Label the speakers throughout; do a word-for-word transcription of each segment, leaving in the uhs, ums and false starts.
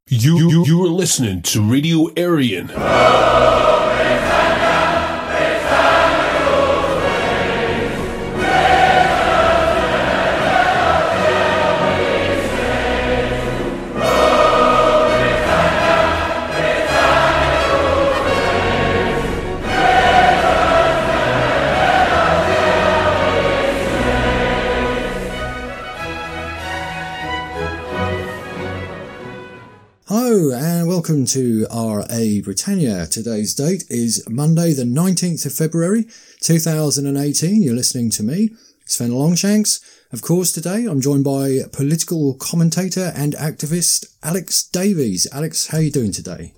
Speaker 1: You, you, you are listening to Radio Aryan.
Speaker 2: Hello and welcome to R A Britannia. Today's date is Monday the nineteenth of February two thousand eighteen. You're listening to me, Sven Longshanks. Of course, today I'm joined by political commentator and activist Alex Davies. Alex, how are you doing today?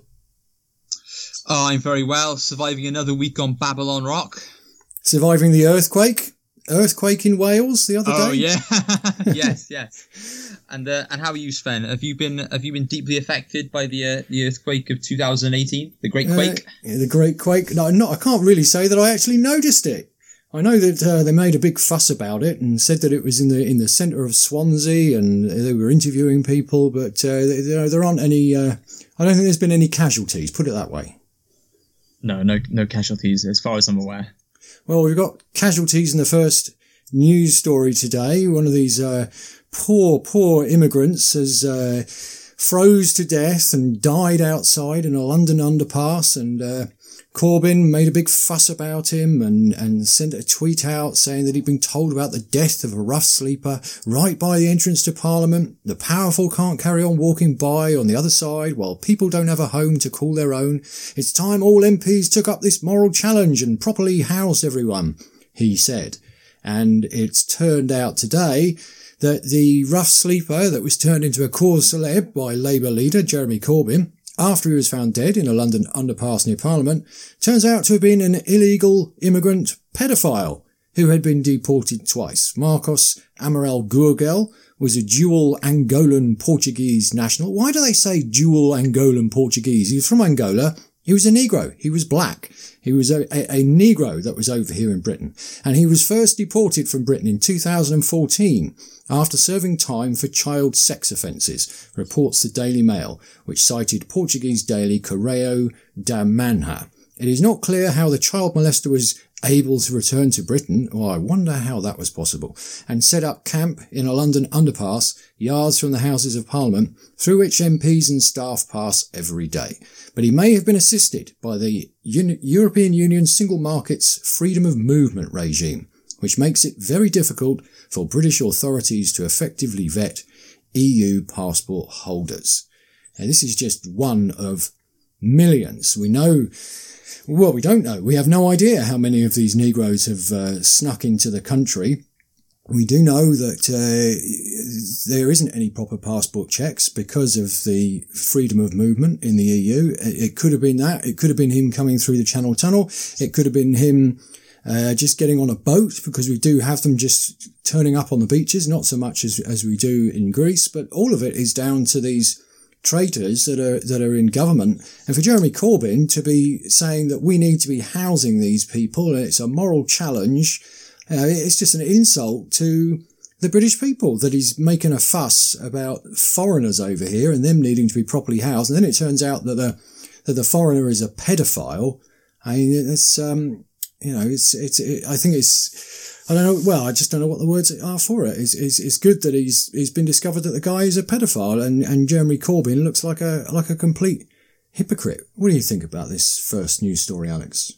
Speaker 3: Oh, I'm very well. Surviving another week on Babylon Rock.
Speaker 2: Surviving the earthquake? Earthquake in Wales the other
Speaker 3: oh,
Speaker 2: day?
Speaker 3: Oh yeah, yes, yes. And uh, and how are you, Sven? Have you been have you been deeply affected by the uh, the earthquake of two thousand eighteen, the Great Quake?
Speaker 2: Uh, yeah, the Great Quake. No, not. I can't really say that I actually noticed it. I know that uh, they made a big fuss about it and said that it was in the in the centre of Swansea and they were interviewing people, but uh, there, there aren't any. Uh, I don't think there's been any casualties. Put it that way.
Speaker 3: No, no, no casualties as far as I'm aware.
Speaker 2: Well, we've got casualties in the first news story today. One of these uh, poor, poor immigrants has uh, froze to death and died outside in a London underpass, and uh, Corbyn made a big fuss about him and, and sent a tweet out saying that he'd been told about the death of a rough sleeper right by the entrance to Parliament. The powerful can't carry on walking by on the other side while people don't have a home to call their own. It's time all M Ps took up this moral challenge and properly housed everyone, he said. And it's turned out today that the rough sleeper that was turned into a cause célèbre by Labour leader Jeremy Corbyn after he was found dead in a London underpass near Parliament turns out to have been an illegal immigrant paedophile who had been deported twice. Marcos Amaral Gurgel was a dual Angolan Portuguese national. Why do they say dual Angolan Portuguese? He was from Angola. He was a Negro. He was black. He was a, a, a Negro that was over here in Britain. And he was first deported from Britain in two thousand fourteen after serving time for child sex offences, reports the Daily Mail, which cited Portuguese daily Correio da Manhã. It is not clear how the child molester was able to return to Britain, or I wonder how that was possible, and set up camp in a London underpass, yards from the Houses of Parliament, through which M Ps and staff pass every day. But he may have been assisted by the Uni- European Union Single Market's freedom of movement regime, which makes it very difficult for British authorities to effectively vet E U passport holders. Now, this is just one of millions. We know... Well, we don't know. We have no idea how many of these Negroes have uh, snuck into the country. We do know that uh, there isn't any proper passport checks because of the freedom of movement in the E U. It could have been that. It could have been him coming through the Channel Tunnel. It could have been him uh, just getting on a boat, because we do have them just turning up on the beaches, not so much as, as we do in Greece. But all of it is down to these traitors that are that are in government, and for Jeremy Corbyn to be saying that we need to be housing these people and it's a moral challenge, uh, it's just an insult to the British people that he's making a fuss about foreigners over here and them needing to be properly housed, and then it turns out that the that the foreigner is a paedophile. I mean, it's um you know it's it's it, I think it's. I don't know. Well, I just don't know what the words are for it. It's, it's, it's good that he's he's been discovered that the guy is a pedophile, and, and Jeremy Corbyn looks like a like a complete hypocrite. What do you think about this first news story, Alex?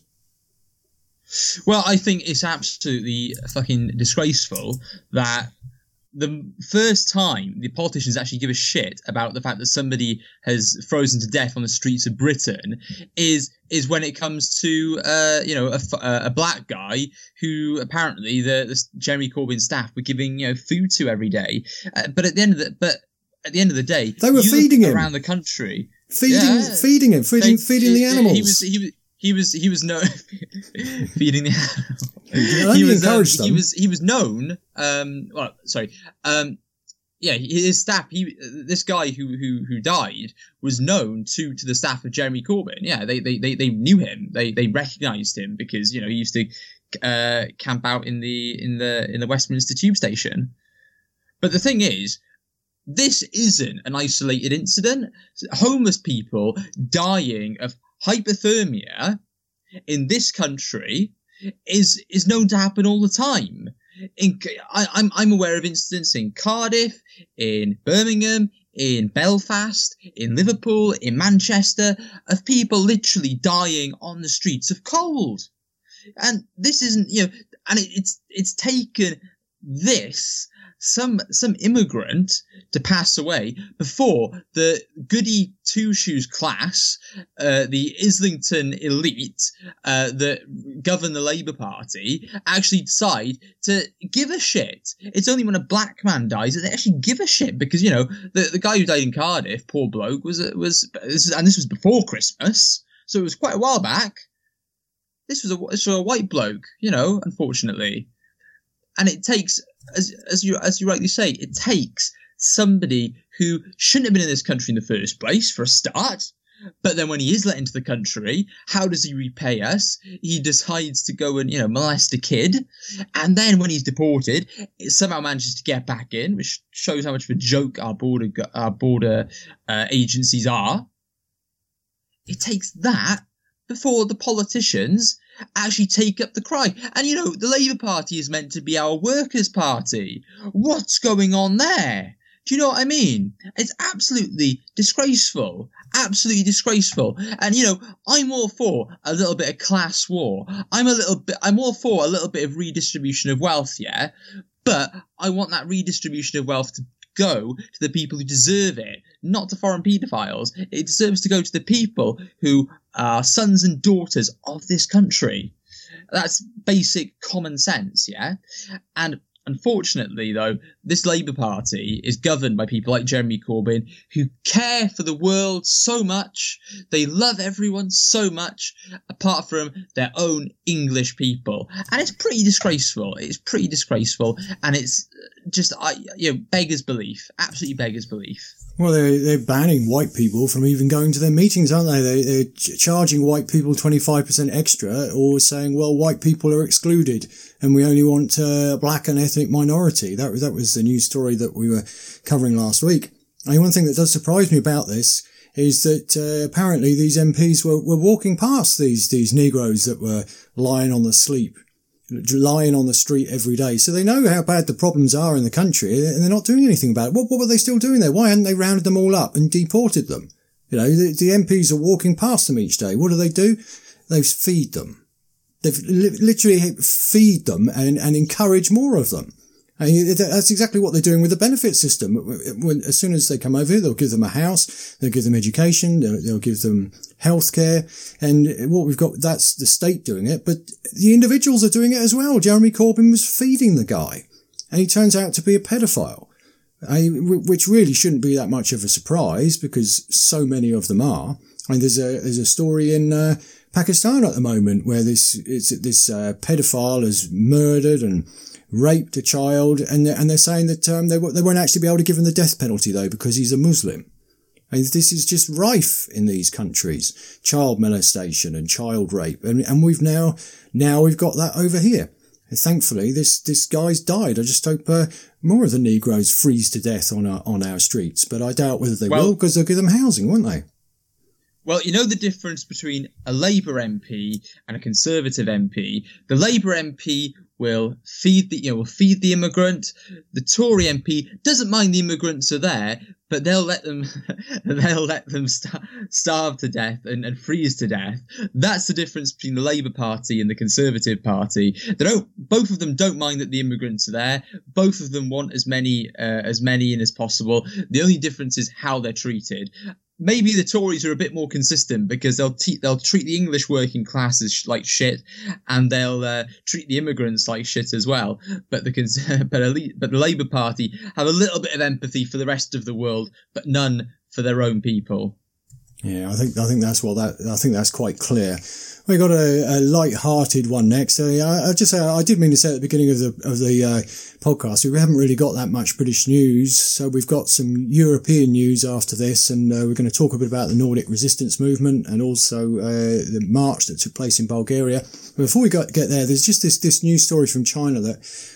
Speaker 3: Well, I think it's absolutely fucking disgraceful that the first time the politicians actually give a shit about the fact that somebody has frozen to death on the streets of Britain is is when it comes to uh you know a, a black guy who apparently the, the Jeremy Corbyn staff were giving you know food to every day, uh, but at the end of the but at the end of the day
Speaker 2: they were feeding him
Speaker 3: around the country,
Speaker 2: feeding
Speaker 3: yeah,
Speaker 2: feeding him, feeding
Speaker 3: they,
Speaker 2: feeding the animals.
Speaker 3: He was he was. He was he was no feeding the
Speaker 2: animals. He was
Speaker 3: um,
Speaker 2: them.
Speaker 3: he was he was known. Um, well, sorry. Um, yeah, his staff. He this guy who who who died was known to to the staff of Jeremy Corbyn. Yeah, they they they, they knew him. They they recognised him because you know he used to uh, camp out in the in the in the Westminster Tube station. But the thing is, this isn't an isolated incident. Homeless people dying of hypothermia in this country is is known to happen all the time. In, I, I'm I'm aware of incidents in Cardiff, in Birmingham, in Belfast, in Liverpool, in Manchester, of people literally dying on the streets of cold. And this isn't, you know, and it, it's it's taken this some some immigrant to pass away before the goody two shoes class, uh, the Islington elite uh, that govern the Labour Party, actually decide to give a shit. It's only when a black man dies that they actually give a shit, because, you know, the the guy who died in Cardiff, poor bloke, was was this is, and this was before Christmas, so it was quite a while back. This was a this was a white bloke, you know, unfortunately, and it takes. As as you as you rightly say, it takes somebody who shouldn't have been in this country in the first place, for a start. But then when he is let into the country, how does he repay us? He decides to go and, you know, molest a kid. And then when he's deported, it somehow manages to get back in, which shows how much of a joke our border our border uh, agencies are. It takes that before the politicians actually take up the cry. And, you know, the Labour Party is meant to be our workers' party. What's going on there? Do you know what I mean? It's absolutely disgraceful. Absolutely disgraceful. And, you know, I'm all for a little bit of class war. I'm a little bit, I'm all for a little bit of redistribution of wealth, yeah? But I want that redistribution of wealth to go to the people who deserve it, not to foreign paedophiles. It deserves to go to the people who are sons and daughters of this country. That's basic common sense, yeah? And unfortunately, though, this Labour Party is governed by people like Jeremy Corbyn, who care for the world so much. They love everyone so much, apart from their own English people. And it's pretty disgraceful. It's pretty disgraceful. And it's just, I, you know, beggars belief. Absolutely beggars belief.
Speaker 2: Well, they're, they're banning white people from even going to their meetings, aren't they? they they're ch- charging white people twenty-five percent extra, or saying, well, white people are excluded and we only want uh, black and ethnic minority. That was, that was the news story that we were covering last week. And one thing that does surprise me about this is that uh, apparently these M Ps were, were walking past these, these Negroes that were lying on the sleep. lying on the street every day. So they know how bad the problems are in the country, and they're not doing anything about it. What, what were they still doing there? Why hadn't they rounded them all up and deported them? You know, the, the M Ps are walking past them each day. What do they do? They feed them. They've li- literally feed them and, and encourage more of them. And that's exactly what they're doing with the benefit system. When, as soon as they come over here, they'll give them a house, they'll give them education, they'll, they'll give them healthcare, and what we've got, that's the state doing it, but the individuals are doing it as well. Jeremy Corbyn was feeding the guy, and he turns out to be a pedophile, which really shouldn't be that much of a surprise, because so many of them are. And there's a there's a story in uh, Pakistan at the moment where this it's, this uh, pedophile has murdered and raped a child, and they're, and they're saying that um, they, they won't actually be able to give him the death penalty, though, because he's a Muslim. And this is just rife in these countries, child molestation and child rape, and, and we've now now we've got that over here. And thankfully, this this guy's died. I just hope uh, more of the Negroes freeze to death on our on our streets, but I doubt whether they well, will, because they'll give them housing, won't they?
Speaker 3: Well, you know the difference between a Labour M P and a Conservative M P. The Labour M P will feed the, you know, will feed the immigrant. The Tory M P doesn't mind the immigrants are there, but they'll let them, they'll let them star- starve to death and, and freeze to death. That's the difference between the Labour Party and the Conservative Party. They don't, both of them don't mind that the immigrants are there. Both of them want as many, uh, as many in as possible. The only difference is how they're treated. Maybe the Tories are a bit more consistent, because they'll te- they'll treat the English working class as sh- like shit, and they'll uh, treat the immigrants like shit as well. But the cons- but, elite- but the Labour Party have a little bit of empathy for the rest of the world, but none for their own people.
Speaker 2: Yeah, I think I think that's well that I think that's quite clear. We got a, a light-hearted one next. Uh, I, I just uh, I did mean to say at the beginning of the of the uh, podcast, we haven't really got that much British news, so we've got some European news after this, and uh, we're going to talk a bit about the Nordic resistance movement and also uh, the march that took place in Bulgaria. But before we got get there, there's just this this news story from China that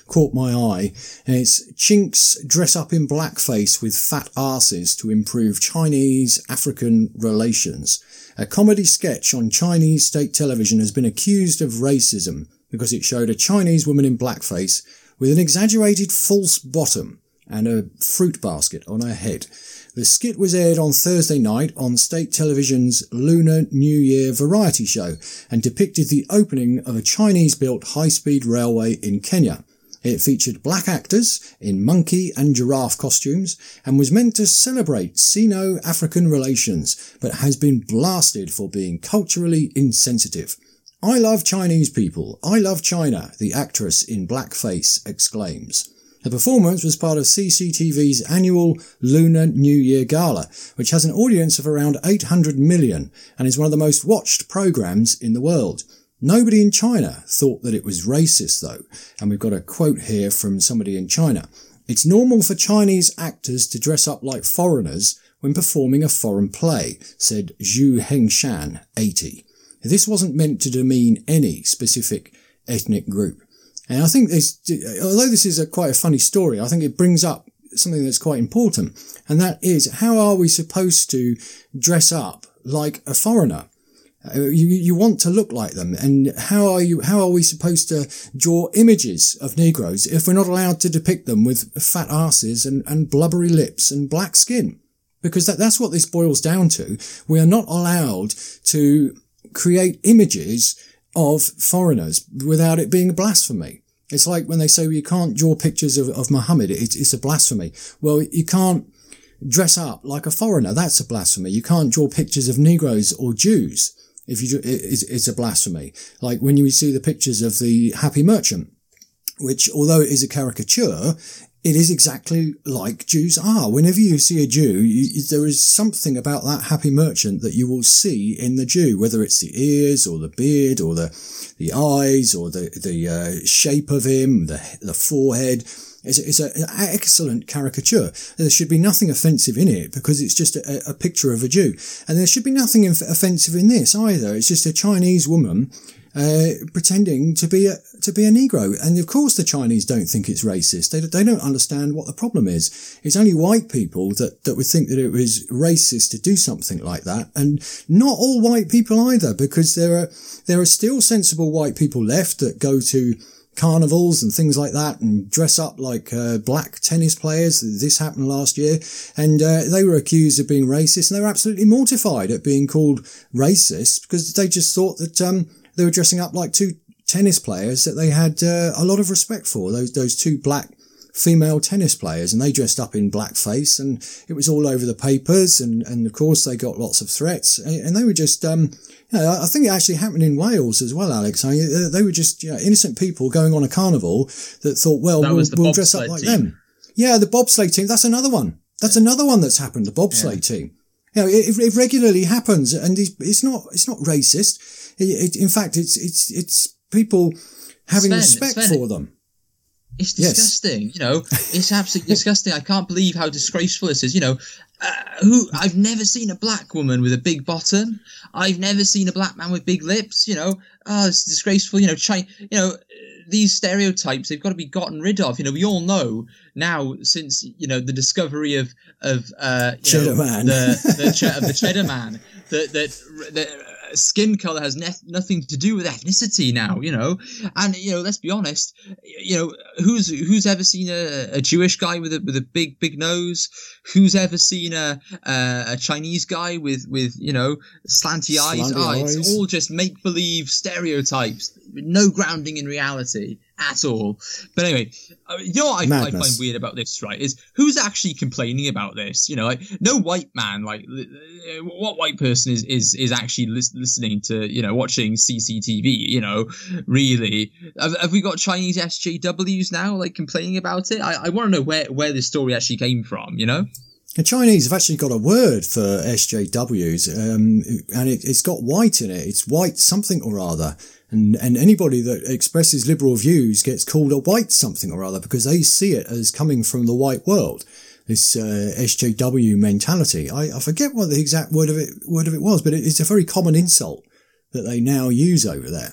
Speaker 2: caught my eye, and it's Chinks dress up in blackface with fat arses to improve Chinese-African relations. A comedy sketch on Chinese state television has been accused of racism because it showed a Chinese woman in blackface with an exaggerated false bottom and a fruit basket on her head. The skit was aired on Thursday night on state television's Lunar New Year variety show and depicted the opening of a Chinese-built high-speed railway in Kenya. It featured black actors in monkey and giraffe costumes and was meant to celebrate Sino-African relations, but has been blasted for being culturally insensitive. "I love Chinese people. I love China," the actress in blackface exclaims. The performance was part of C C T V's annual Lunar New Year Gala, which has an audience of around eight hundred million and is one of the most watched programs in the world. Nobody in China thought that it was racist, though, and we've got a quote here from somebody in China. "It's normal for Chinese actors to dress up like foreigners when performing a foreign play," said Zhu Hengshan, eighty. This wasn't meant to demean any specific ethnic group. And I think this, although this is a quite a funny story, I think it brings up something that's quite important. And that is, how are we supposed to dress up like a foreigner? Uh, you, you want to look like them. And how are you, how are we supposed to draw images of Negroes if we're not allowed to depict them with fat asses and, and blubbery lips and black skin? Because that, that's what this boils down to. We are not allowed to create images of foreigners without it being a blasphemy. It's like when they say, well, you can't draw pictures of, of Muhammad, it, it's a blasphemy. Well, you can't dress up like a foreigner, that's a blasphemy. You can't draw pictures of Negroes or Jews, if you, it's, it's a blasphemy. Like when you see the pictures of the Happy Merchant, which, although it is a caricature, it is exactly like Jews are. Whenever you see a Jew, you, there is something about that Happy Merchant that you will see in the Jew, whether it's the ears or the beard or the the eyes or the the uh, shape of him, the the forehead. It's, it's a, an excellent caricature. There should be nothing offensive in it because it's just a, a picture of a Jew. And there should be nothing offensive in this either. It's just a Chinese woman Uh, pretending to be a, to be a Negro. And of course the Chinese don't think it's racist. They, they don't understand what the problem is. It's only white people that, that would think that it was racist to do something like that. And not all white people either, because there are, there are still sensible white people left that go to carnivals and things like that and dress up like uh, black tennis players. This happened last year, and uh, they were accused of being racist, and they were absolutely mortified at being called racist because they just thought that um they were dressing up like two tennis players that they had uh, a lot of respect for, those those two black female tennis players, and they dressed up in blackface, and it was all over the papers, and, and of course they got lots of threats, and, and they were just, um, you know, I think it actually happened in Wales as well, Alex. I mean, they were just, you know, innocent people going on a carnival that thought, well,
Speaker 3: that
Speaker 2: we'll, we'll dress up like
Speaker 3: team.
Speaker 2: them. Yeah, the bobsleigh team, that's another one. That's another one that's happened, the bobsleigh yeah. team. You know, it, it regularly happens, and it's not, it's not racist. It, it, in fact, it's, it's, it's people having Sven, respect Sven, for them.
Speaker 3: It's disgusting, yes. You know, it's absolutely disgusting. I can't believe how disgraceful this is. You know, uh, who, I've never seen a black woman with a big bottom. I've never seen a black man with big lips, you know. Oh, it's disgraceful. You know, China, you know, these stereotypes, they've got to be gotten rid of. You know, we all know now, since, you know, the discovery of, of, uh, you
Speaker 2: Cheddar
Speaker 3: know,
Speaker 2: Man.
Speaker 3: the, the ch- of the Cheddar Man, that, that, that, skin color has ne- nothing to do with ethnicity now, you know. And, you know, let's be honest, you know, who's who's ever seen a, a Jewish guy with a with a big big nose? Who's ever seen a uh, a Chinese guy with with you know slanty eyes?
Speaker 2: Slanty
Speaker 3: oh,
Speaker 2: eyes.
Speaker 3: It's all just make believe stereotypes, no grounding in reality at all. But anyway, you know what I, I find weird about this, right, is who's actually complaining about this? You know, like no white man, like what white person is is is actually lis- listening to, you know, watching C C T V? You know, really, have, have we got Chinese S J Ws now, like complaining about it? I, I want to know where where this story actually came from. You know.
Speaker 2: The Chinese have actually got a word for S J Ws, um, and it, it's got white in it. It's white something or other. And, and anybody that expresses liberal views gets called a white something or other because they see it as coming from the white world. This uh, S J W mentality. I, I forget what the exact word of it word of it was, but it, it's a very common insult that they now use over there.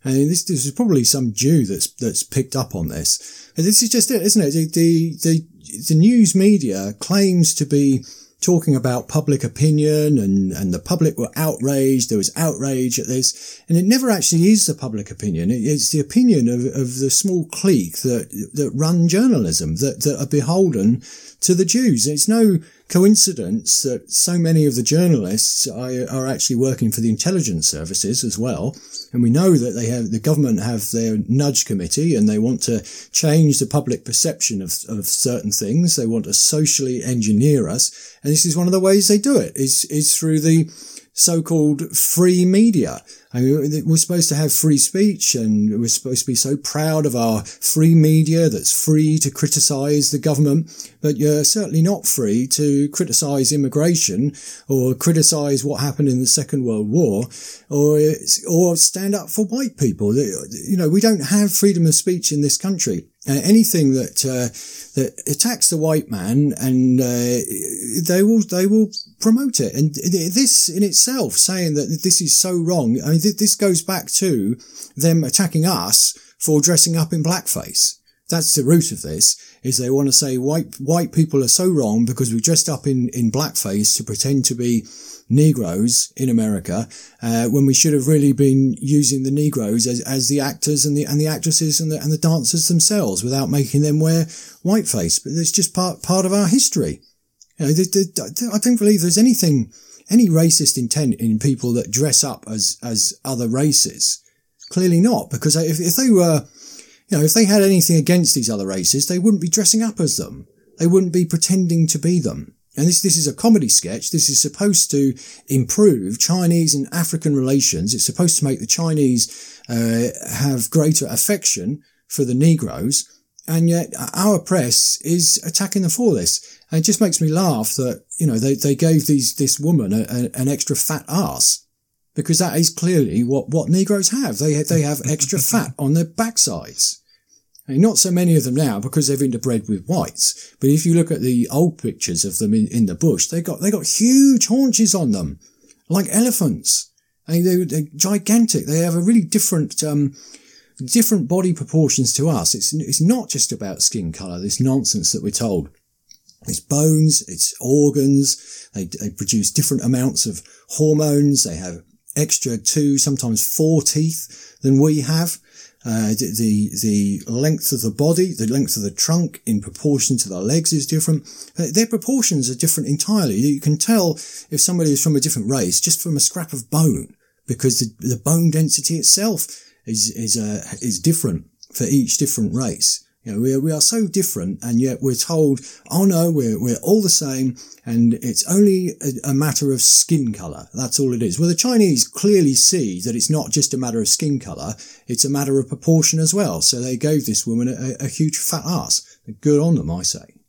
Speaker 2: I mean, this, this is probably some Jew that's that's picked up on this. And this is just it, isn't it? The, the the the news media claims to be talking about public opinion, and, and the public were outraged. There was outrage at this, and it never actually is the public opinion. It, it's the opinion of, of the small clique that that run journalism, that, that are beholden to the Jews. It's no coincidence that so many of the journalists are, are actually working for the intelligence services as well. And we know that they have, the government have their nudge committee, and they want to change the public perception of, of certain things. They want to socially engineer us. And this is one of the ways they do it, is, is through the so-called free media. I mean, we're supposed to have free speech, and we're supposed to be so proud of our free media that's free to criticize the government, but you're certainly not free to criticize immigration or criticize what happened in the Second World War, or or stand up for white people. You know, we don't have freedom of speech in this country. Uh, anything that uh, that attacks the white man, and uh, they will they will promote it. And this in itself, saying that this is so wrong, I mean, th- this goes back to them attacking us for dressing up in blackface. That's the root of this, is they want to say white white people are so wrong because we dressed up in, in blackface to pretend to be Negroes in America, uh, when we should have really been using the Negroes as, as the actors and the, and the actresses and the, and the dancers themselves, without making them wear whiteface. But it's just part, part of our history. You know, the, the, I don't believe there's anything, any racist intent in people that dress up as, as other races. Clearly not, because if, if they were, you know, if they had anything against these other races, they wouldn't be dressing up as them. They wouldn't be pretending to be them. And this, this is a comedy sketch. This is supposed to improve Chinese and African relations. It's supposed to make the Chinese, uh, have greater affection for the Negroes. And yet our press is attacking them for this. And it just makes me laugh that, you know, they, they gave these, this woman a, a, an extra fat ass, because that is clearly what, what Negroes have. They, they have extra fat on their backsides. I mean, not so many of them now because they've interbred with whites. But if you look at the old pictures of them in, in the bush, they got, they got huge haunches on them, like elephants. I mean, they, they're gigantic. They have a really different, um, different body proportions to us. It's, it's not just about skin colour, this nonsense that we're told. It's bones, it's organs. They, they produce different amounts of hormones. They have extra two, sometimes four teeth than we have. Uh, the, the length of the body, the length of the trunk in proportion to the legs is different. Their proportions are different entirely. You can tell if somebody is from a different race just from a scrap of bone, because the, the bone density itself is, is, uh, is different for each different race. You know, we are, we are so different, and yet we're told, oh no, we're, we're all the same, and it's only a, a matter of skin colour. That's all it is. Well, the Chinese clearly see that it's not just a matter of skin colour, it's a matter of proportion as well. So they gave this woman a, a huge fat ass. Good on them, I say.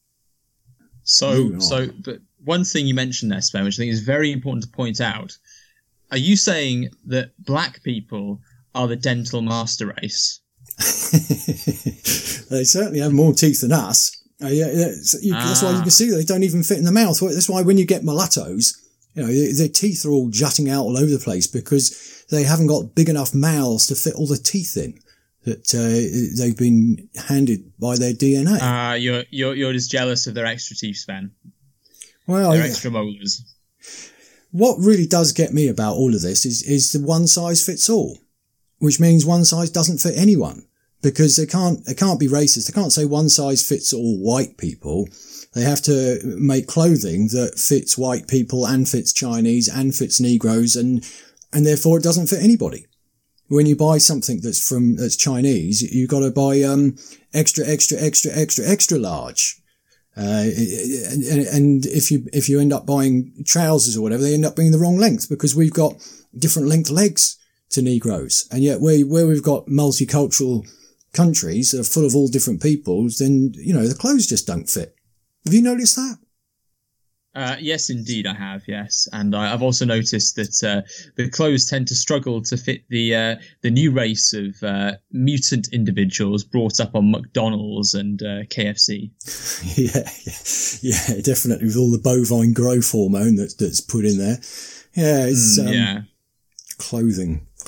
Speaker 3: So, so, but one thing you mentioned there, Sven, which I think is very important to point out. Are you saying that black people are the dental master race?
Speaker 2: They certainly have more teeth than us. Uh, yeah, yeah, you, ah. That's why you can see they don't even fit in the mouth. That's why when you get mulattoes, you know, their teeth are all jutting out all over the place because they haven't got big enough mouths to fit all the teeth in that uh, they've been handed by their D N A.
Speaker 3: Ah, uh, you're you're you're just jealous of their extra teeth, Sven.
Speaker 2: Well,
Speaker 3: their
Speaker 2: yeah.
Speaker 3: extra molars.
Speaker 2: What really does get me about all of this is is the one size fits all, which means one size doesn't fit anyone. Because they can't, they can't be racist. They can't say one size fits all white people. They have to make clothing that fits white people and fits Chinese and fits Negroes, and, and therefore it doesn't fit anybody. When you buy something that's from, that's Chinese, you've got to buy, um, extra, extra, extra, extra, extra large. Uh, and, and if you, if you end up buying trousers or whatever, they end up being the wrong length because we've got different length legs to Negroes. And yet where, where we've got multicultural countries that are full of all different peoples, then, you know, the clothes just don't fit. Have you noticed that?
Speaker 3: Uh, yes, indeed, I have, yes. And I, I've also noticed that uh, the clothes tend to struggle to fit the uh, the new race of uh, mutant individuals brought up on McDonald's and uh, K F C.
Speaker 2: yeah, yeah, yeah, definitely, with all the bovine growth hormone that, that's put in there. Yeah, it's
Speaker 3: mm,
Speaker 2: um,
Speaker 3: yeah.
Speaker 2: clothing.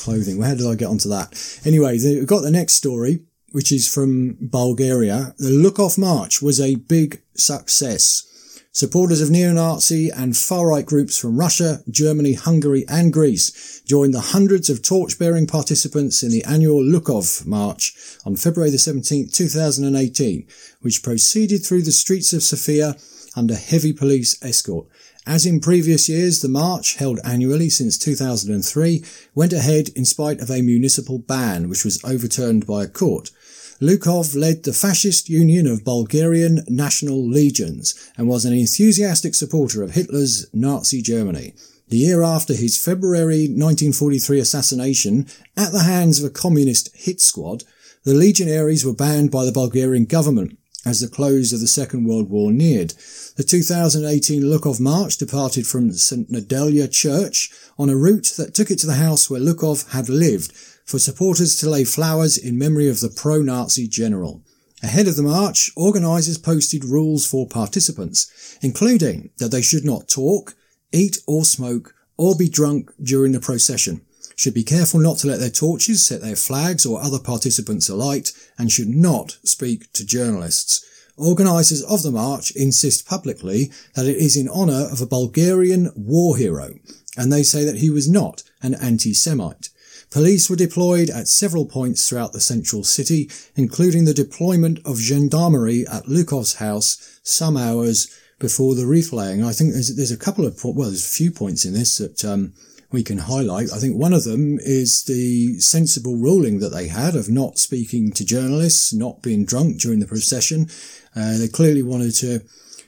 Speaker 2: clothing. Well, how did I get onto that? Anyway, the, we've got the next story, which is from Bulgaria. The Lukov March was a big success. Supporters of neo-Nazi and far-right groups from Russia, Germany, Hungary and Greece joined the hundreds of torch-bearing participants in the annual Lukov March on February the seventeenth, two thousand eighteen, which proceeded through the streets of Sofia under heavy police escort. As in previous years, the march, held annually since two thousand three, went ahead in spite of a municipal ban, which was overturned by a court. Lukov led the Fascist Union of Bulgarian National Legions and was an enthusiastic supporter of Hitler's Nazi Germany. The year after his February nineteen forty-three assassination at the hands of a communist hit squad, the legionaries were banned by the Bulgarian government as the close of the Second World War neared. The two thousand eighteen Lukov March departed from Saint Nedelya Church on a route that took it to the house where Lukov had lived, for supporters to lay flowers in memory of the pro-Nazi general. Ahead of the march, organisers posted rules for participants, including that they should not talk, eat or smoke, or be drunk during the procession, should be careful not to let their torches set their flags or other participants alight, and should not speak to journalists. Organisers of the march insist publicly that it is in honour of a Bulgarian war hero, and they say that he was not an anti-Semite. Police were deployed at several points throughout the central city, including the deployment of gendarmerie at Lukov's house some hours before the wreath laying. I think there's, there's a couple of, well, there's a few points in this that um, we can highlight. I think one of them is the sensible ruling that they had of not speaking to journalists, not being drunk during the procession. Uh, they clearly wanted to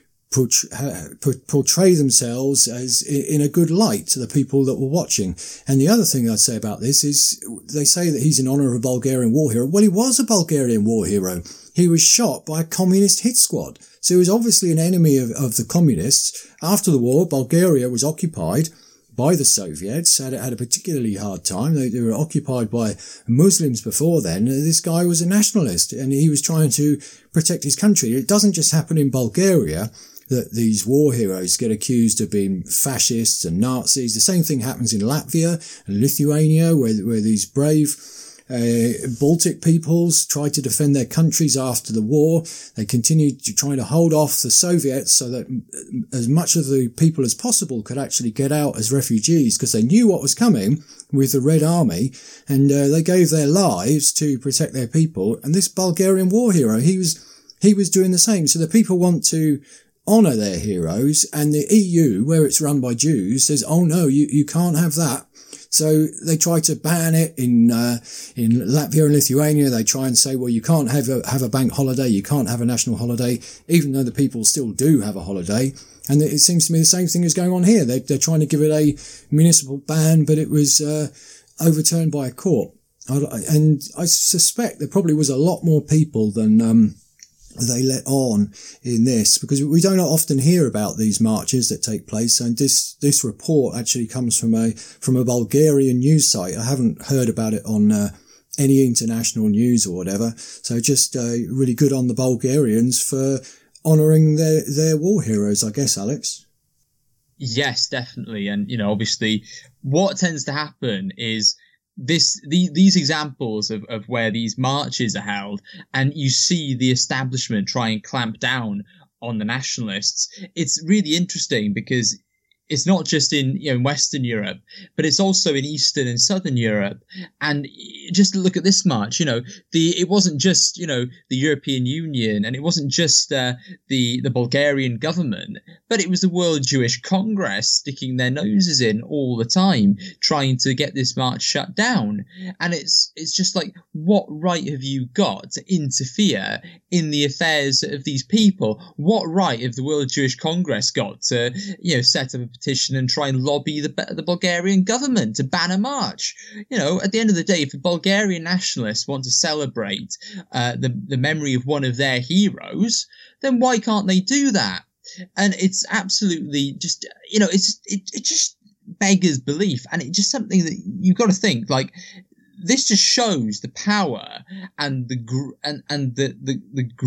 Speaker 2: portray themselves as in a good light to the people that were watching. And the other thing I'd say about this is they say that he's in honour of a Bulgarian war hero. Well, he was a Bulgarian war hero. He was shot by a communist hit squad. So he was obviously an enemy of, of the communists. After the war, Bulgaria was occupied by the Soviets, had, had a particularly hard time. They, they were occupied by Muslims before then. This guy was a nationalist and he was trying to protect his country. It doesn't just happen in Bulgaria that these war heroes get accused of being fascists and Nazis. The same thing happens in Latvia and Lithuania, where, where these brave uh, Baltic peoples tried to defend their countries after the war. They continued to try to hold off the Soviets so that as much of the people as possible could actually get out as refugees, because they knew what was coming with the Red Army, and uh, they gave their lives to protect their people. And this Bulgarian war hero, he was he was doing the same. So the people want to honour their heroes, and the E U, where it's run by Jews, says, oh no, you, you can't have that. So they try to ban it in uh, in Latvia and Lithuania. They try and say, well, you can't have a, have a bank holiday, you can't have a national holiday, even though the people still do have a holiday. And it seems to me the same thing is going on here. They, they're trying to give it a municipal ban, but it was uh, overturned by a court. And I suspect there probably was a lot more people than Um, they let on in this, because we don't often hear about these marches that take place. And this, this report actually comes from a, from a Bulgarian news site. I haven't heard about it on, uh, any international news or whatever. So just, uh, really good on the Bulgarians for honouring their, their war heroes, I guess, Alex.
Speaker 3: Yes, definitely. And, you know, obviously what tends to happen is, This the, these examples of, of where these marches are held, and you see the establishment try and clamp down on the nationalists. It's really interesting because it's not just in, you know, in Western Europe, but it's also in Eastern and Southern Europe. And just look at this march, you know, the it wasn't just, you know, the European Union, and it wasn't just uh, the the Bulgarian government, but it was the World Jewish Congress sticking their noses in all the time, trying to get this march shut down. And it's it's just like, what right have you got to interfere in the affairs of these people? What right have the World Jewish Congress got to, you know, set up a petition and try and lobby the the Bulgarian government to ban a march? You know, at the end of the day, if the Bulgarian nationalists want to celebrate uh, the the memory of one of their heroes, then why can't they do that? And it's absolutely just, you know, it's it it just beggars belief, and it's just something that you've got to think like. This just shows the power and the gr- and and the the the gr-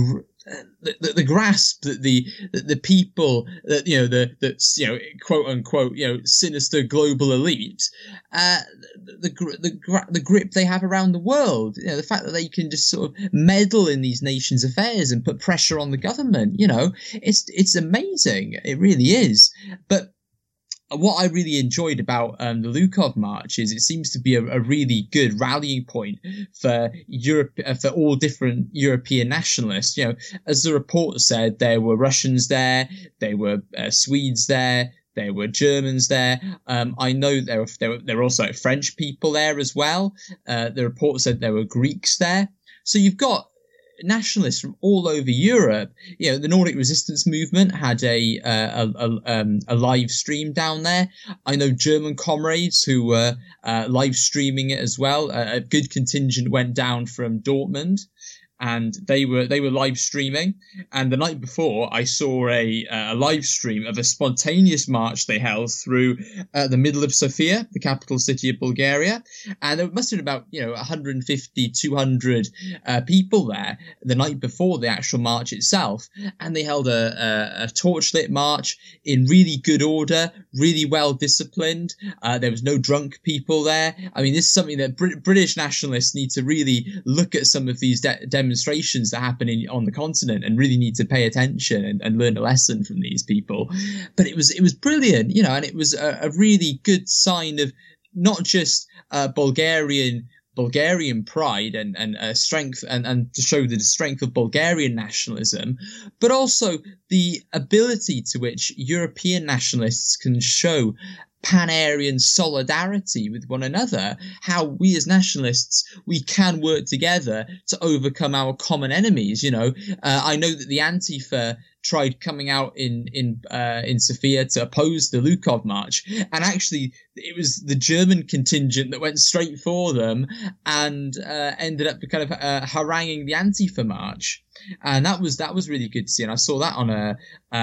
Speaker 3: the, the, the grasp that the that the people that you know the that's you know quote unquote you know sinister global elite, uh, the the the, the grip they have around the world. You know, the fact that they can just sort of meddle in these nations' affairs and put pressure on the government. You know, it's it's amazing. It really is. But what I really enjoyed about um, the Lukov March is it seems to be a, a really good rallying point for Europe, uh, for all different European nationalists. You know, as the report said, there were Russians there, there were uh, Swedes there, there were Germans there. Um, I know there were, there were there were also French people there as well. Uh, the report said there were Greeks there. So you've got nationalists from all over Europe. You know, the Nordic resistance movement had a uh, a, a, um, a live stream down there. I know German comrades who were uh, live streaming it as well. Uh, a good contingent went down from Dortmund, and they were they were live streaming. And the night before, I saw a, a live stream of a spontaneous march they held through uh, the middle of Sofia, the capital city of Bulgaria. And there must have been about, you know, one hundred fifty, two hundred uh, people there the night before the actual march itself. And they held a, a, a torchlit march in really good order, really well disciplined. Uh, there was no drunk people there. I mean, this is something that Br- British nationalists need to really look at some of these de- demonstrations that happen in, on the continent and really need to pay attention and, and learn a lesson from these people. But it was it was brilliant, you know, and it was a, a really good sign of not just uh, Bulgarian Bulgarian pride and and uh, strength and, and to show the strength of Bulgarian nationalism, but also the ability to which European nationalists can show pan-Aryan solidarity with one another, how we as nationalists, we can work together to overcome our common enemies. You know, uh, I know that the Antifa tried coming out in in uh, in Sofia to oppose the Lukov March, and actually it was the German contingent that went straight for them and uh, ended up kind of uh, haranguing the Antifa March. And that was that was really good to see, and I saw that on a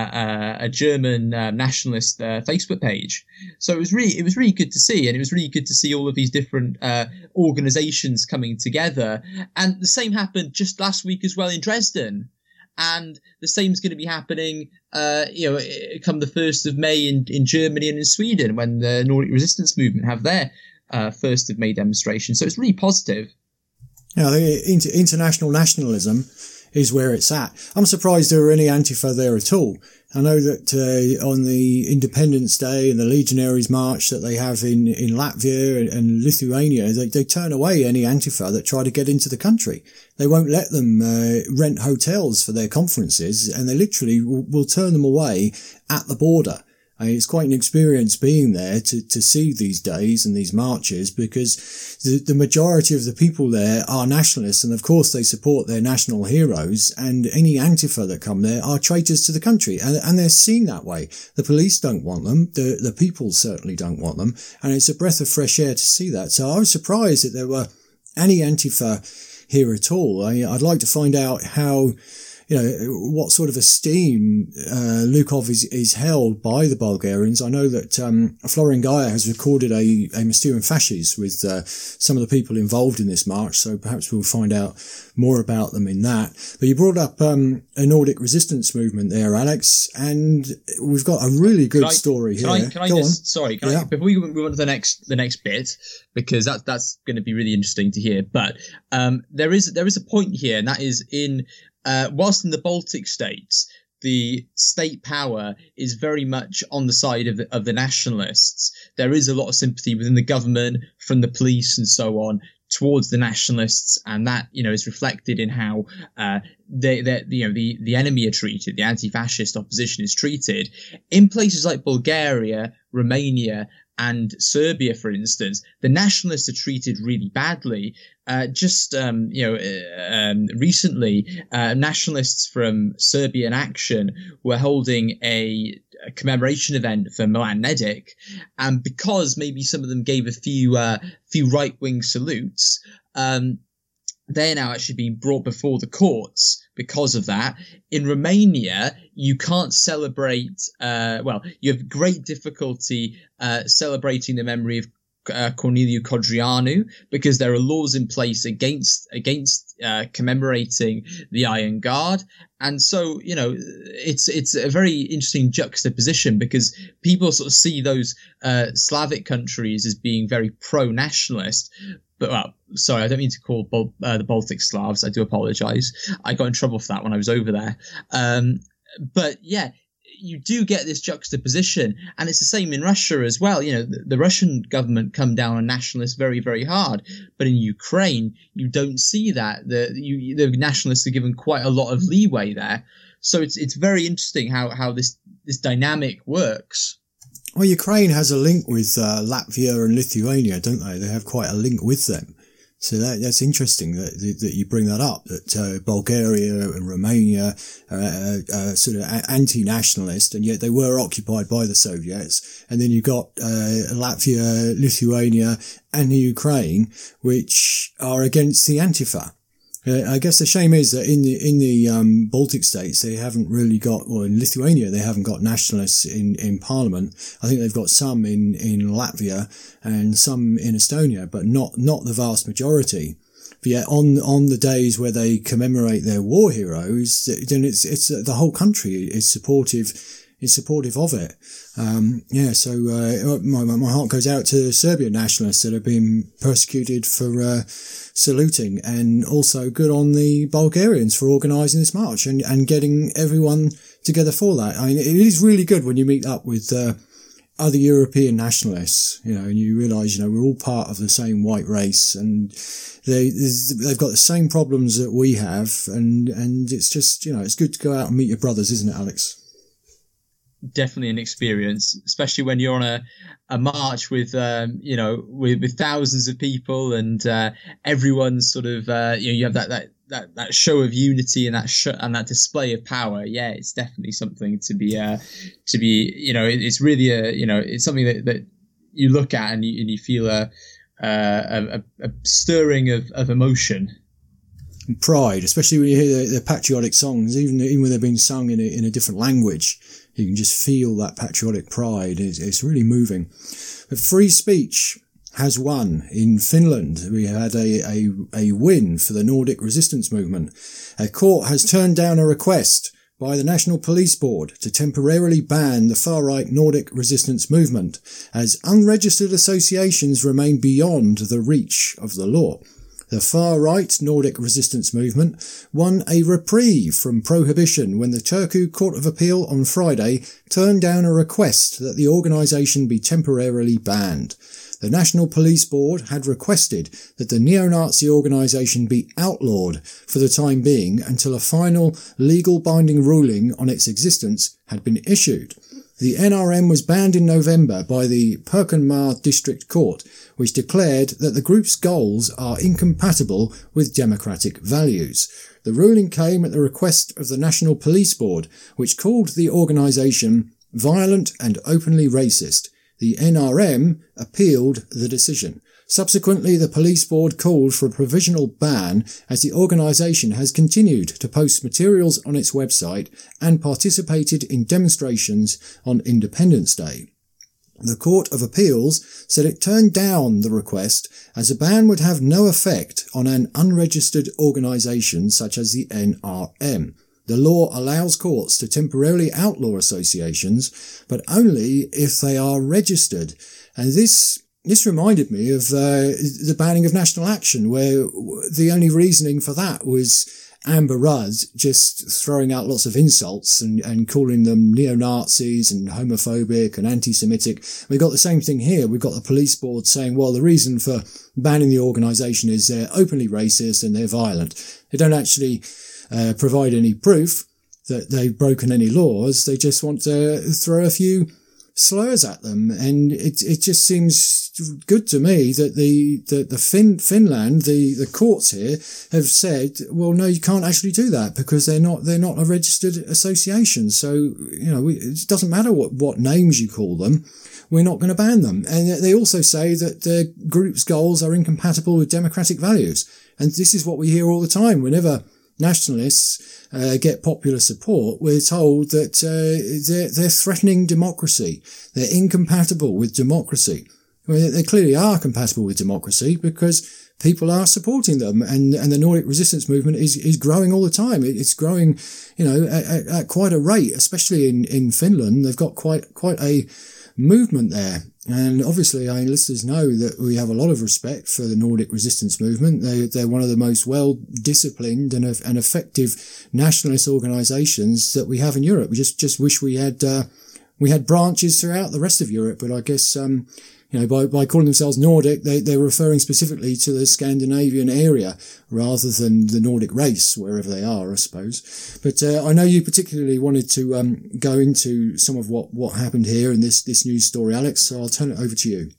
Speaker 3: a, a German uh, nationalist uh, Facebook page. So it was really it was really good to see, and it was really good to see all of these different uh, organisations coming together. And the same happened just last week as well in Dresden, and the same is going to be happening, uh, you know, come the first of May in in Germany and in Sweden when the Nordic Resistance Movement have their uh, first of May demonstration. So it's really positive.
Speaker 2: Yeah, I think inter- international nationalism is where it's at. I'm surprised there were any Antifa there at all. I know that uh, on the Independence Day and the Legionaries March that they have in, in Latvia and, and Lithuania, they, they turn away any Antifa that try to get into the country. They won't let them uh, rent hotels for their conferences, and they literally will, will turn them away at the border. I mean, it's quite an experience being there to, to see these days and these marches, because the, the majority of the people there are nationalists, and of course they support their national heroes, and any Antifa that come there are traitors to the country, and, and they're seen that way. The police don't want them, the, the people certainly don't want them, and it's a breath of fresh air to see that. So I was surprised that there were any Antifa here at all. I, I'd like to find out how, you know, what sort of esteem uh, Lukov is, is held by the Bulgarians. I know that um, Florin Gaia has recorded a, a Mysterium Fasces with uh, some of the people involved in this march, so perhaps we'll find out more about them in that. But you brought up um, a Nordic resistance movement there, Alex, and we've got a really good I, story
Speaker 3: can
Speaker 2: here.
Speaker 3: I, can I
Speaker 2: Go
Speaker 3: just,
Speaker 2: on.
Speaker 3: Sorry, can
Speaker 2: yeah.
Speaker 3: I, before we move on to the next the next bit, because that's that's going to be really interesting to hear. But um, there is there is a point here, and that is in. Uh, whilst in the Baltic states, the state power is very much on the side of the, of the nationalists. There is a lot of sympathy within the government, from the police and so on, towards the nationalists, and that, you know, is reflected in how uh, they, they, you know, the, the enemy are treated, the anti-fascist opposition is treated. In places like Bulgaria, Romania, and Serbia, for instance, the nationalists are treated really badly. Uh, just, um, you know, uh, um, recently, uh, nationalists from Serbian Action were holding a, a commemoration event for Milan Nedic, and because maybe some of them gave a few, uh, few right-wing salutes, um, they're now actually being brought before the courts because of that. In Romania, you can't celebrate, uh, well, you have great difficulty uh, celebrating the memory of uh, Corneliu Codreanu, because there are laws in place against against uh, commemorating the Iron Guard. And so, you know, it's it's a very interesting juxtaposition, because people sort of see those uh, Slavic countries as being very pro-nationalist. But, well, sorry, I don't mean to call Bal- uh, the Baltic Slavs. I do apologize. I got in trouble for that when I was over there. Um, but, yeah, you do get this juxtaposition. And it's the same in Russia as well. You know, the, the Russian government come down on nationalists very, very hard. But in Ukraine, you don't see that. The, you, the nationalists are given quite a lot of leeway there. So it's it's very interesting how, how this, this dynamic works.
Speaker 2: Well, Ukraine has a link with uh, Latvia and Lithuania, don't they? They have quite a link with them. So that, that's interesting that, that you bring that up, that uh, Bulgaria and Romania are uh, uh, sort of anti-nationalist, and yet they were occupied by the Soviets. And then you've got uh, Latvia, Lithuania and Ukraine, which are against the Antifa. Uh, I guess the shame is that in the in the um, Baltic states, they haven't really got, or in Lithuania, they haven't got nationalists in, in parliament. I think they've got some in, in Latvia and some in Estonia, but not, not the vast majority. But yet on, on the days where they commemorate their war heroes, then it's, it's, uh, the whole country is supportive, is supportive of it. Um, yeah, so, uh, my, my heart goes out to Serbian nationalists that have been persecuted for, uh, saluting, and also good on the Bulgarians for organising this march and, and getting everyone together for that. I mean, it is really good when you meet up with, uh, other European nationalists, you know, and you realise, you know, we're all part of the same white race, and they, they've got the same problems that we have, and, and it's just, you know, it's good to go out and meet your brothers, isn't it, Alex?
Speaker 3: Definitely an experience, especially when you're on a, a march with, um, you know, with, with thousands of people, and uh, everyone's sort of, uh, you know, you have that, that, that, that show of unity and that sh- and that display of power. Yeah, it's definitely something to be, uh, to be, you know, it, it's really a, you know, it's something that, that you look at and you, and you feel a, a, a, a stirring of, of emotion.
Speaker 2: Pride, especially when you hear the, the patriotic songs, even even when they're being sung in a, in a different language, you can just feel that patriotic pride. It's, it's really moving. But free speech has won in Finland. We had a, a, a win for the Nordic resistance movement. A court has turned down a request by the National Police Board to temporarily ban the far-right Nordic resistance movement, as unregistered associations remain beyond the reach of the law. The far-right Nordic resistance movement won a reprieve from prohibition when the Turku Court of Appeal on Friday turned down a request that the organisation be temporarily banned. The National Police Board had requested that the neo-Nazi organisation be outlawed for the time being until a final legal binding ruling on its existence had been issued. The N R M was banned in November by the Pirkanmaa District Court, which declared that the group's goals are incompatible with democratic values. The ruling came at the request of the National Police Board, which called the organisation violent and openly racist. The N R M appealed the decision. Subsequently, the police board called for a provisional ban as the organisation has continued to post materials on its website and participated in demonstrations on Independence Day. The Court of Appeals said it turned down the request as a ban would have no effect on an unregistered organisation such as the N R M. The law allows courts to temporarily outlaw associations, but only if they are registered. And this This reminded me of uh, the banning of National Action, where the only reasoning for that was Amber Rudd just throwing out lots of insults and, and calling them neo-Nazis and homophobic and anti-Semitic. We've got the same thing here. We've got the police board saying, well, the reason for banning the organisation is they're openly racist and they're violent. They don't actually uh, provide any proof that they've broken any laws. They just want to throw a few slurs at them, and it it just seems good to me that the the, the fin, Finland the the courts here have said, well, no, you can't actually do that because they're not they're not a registered association. So you know we, it doesn't matter what what names you call them, we're not going to ban them. And they also say that the group's goals are incompatible with democratic values, and this is what we hear all the time whenever nationalists uh, get popular support. We're told that uh, they're, they're threatening democracy. They're incompatible with democracy. I mean, they clearly are compatible with democracy because people are supporting them, and, and the Nordic resistance movement is, is growing all the time. It's growing, you know, at, at quite a rate, especially in, in Finland. They've got quite quite a movement there. And obviously, I mean, listeners know that we have a lot of respect for the Nordic resistance movement. They, they're one of the most well-disciplined and, and effective nationalist organisations that we have in Europe. We just, just wish we had, uh, we had branches throughout the rest of Europe, but I guess, um, you know, by, by calling themselves Nordic, they, they're referring specifically to the Scandinavian area rather than the Nordic race, wherever they are, I suppose. But uh, I know you particularly wanted to um, go into some of what, what happened here in this, this news story, Alex, so I'll turn it over to you.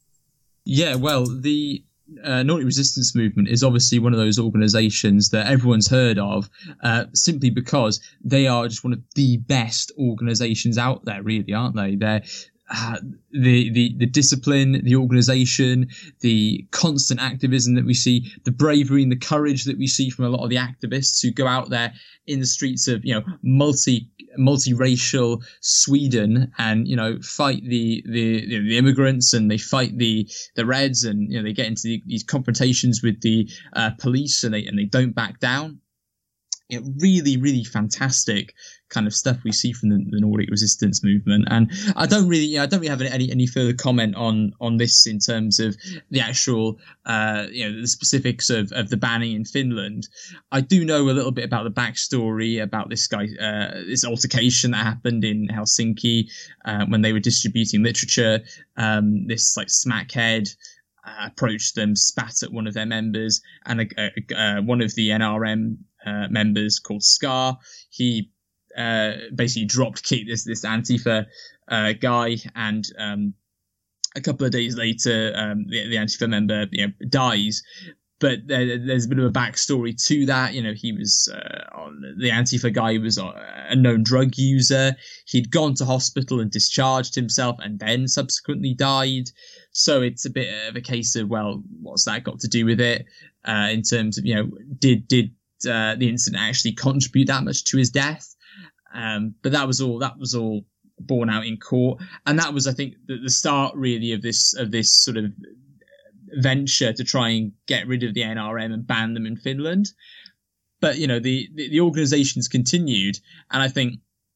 Speaker 3: Yeah, well, the uh, Nordic resistance movement is obviously one of those organisations that everyone's heard of, uh, simply because they are just one of the best organisations out there, really, aren't they? They're Uh, the, the, the discipline, the organisation, the constant activism that we see, the bravery and the courage that we see from a lot of the activists who go out there in the streets of, you know, multi, multiracial Sweden and, you know, fight the, the, you know, the immigrants, and they fight the, the Reds, and, you know, they get into the, these confrontations with the uh, police, and they, and they don't back down. You know, really, really fantastic kind of stuff we see from the, the Nordic resistance movement. And I don't really, you know, I don't really have any, any further comment on, on this in terms of the actual, uh, you know, the specifics of, of the banning in Finland. I do know a little bit about the backstory about this guy, uh, this altercation that happened in Helsinki, uh, when they were distributing literature. Um, this like smackhead uh, approached them, spat at one of their members, and a, a, a, one of the N R M uh, members called Scar, he uh, basically dropped kicked this this Antifa uh, guy, and um, a couple of days later, um, the, the Antifa member, you know, dies. But there, there's a bit of a backstory to that. You know, he was uh, on, the Antifa guy was a known drug user. He'd gone to hospital and discharged himself, and then subsequently died. So it's a bit of a case of, well, what's that got to do with it? Uh, in terms of, you know, did did uh, the incident actually contribute that much to his death? Um, but that was all. That was all borne out in court, and that was, I think, the, the start really of this of this sort of venture to try and get rid of the N R M and ban them in Finland. But, you know, the, the, the organizations continued. And I think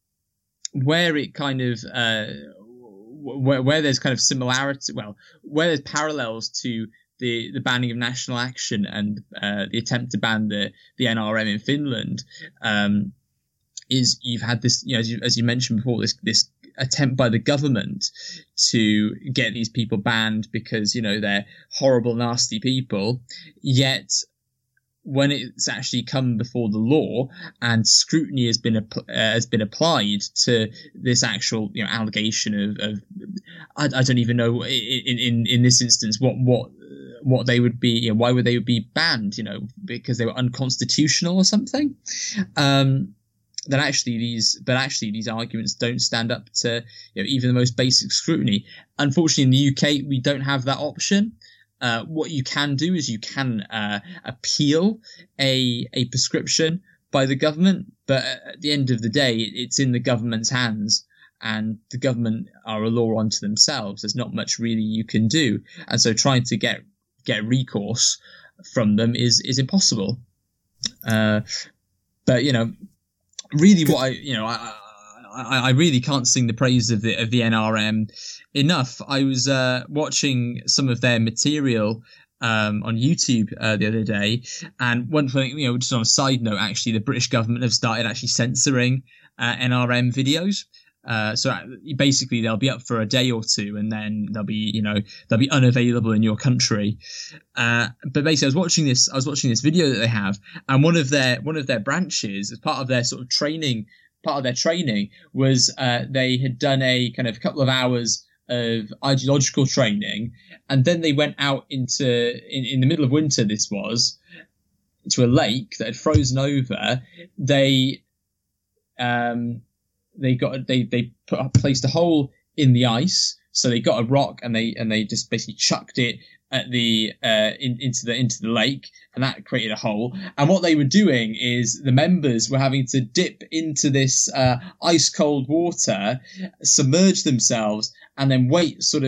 Speaker 3: where it kind of, uh, where, where there's kind of similarity, well, where there's parallels to the, the banning of National Action and uh, the attempt to ban the, the N R M in Finland, um, is you've had this, you know, as you, as you mentioned before, this, this attempt by the government to get these people banned because, you know, they're horrible, nasty people. Yet when it's actually come before the law and scrutiny has been uh, has been applied to this actual, you know, allegation of, of I, I don't even know in, in in this instance what what what they would be, you know, why would they be banned, you know, because they were unconstitutional or something. Um, that actually these, but actually these arguments don't stand up to, you know, even the most basic scrutiny. Unfortunately, in the U K, we don't have that option. Uh, what you can do is you can uh, appeal a a prescription by the government, but at the end of the day, it's in the government's hands, and the government are a law unto themselves. There's not much really you can do, and so trying to get get recourse from them is is impossible. Uh, but you know. Really, what I, you know, I, I, I really can't sing the praise of the of the N R M enough. I was uh, watching some of their material um, on YouTube uh, the other day, and one thing, you know, just on a side note, actually, the British government have started actually censoring uh, N R M videos. Uh, so basically, they'll be up for a day or two, and then they'll be, you know, they'll be unavailable in your country. Uh, but basically, I was watching this. I was watching this video that they have, and one of their one of their branches, as part of their sort of training, part of their training was uh, they had done a kind of couple of hours of ideological training, and then they went out into in, in the middle of winter. This was to a lake that had frozen over. They um. They got they they put up, placed a hole in the ice, so they got a rock and they and they just basically chucked it at the uh in, into the into the lake, and that created a hole. And what they were doing is the members were having to dip into this uh, ice cold water, submerge themselves, and then wait sort of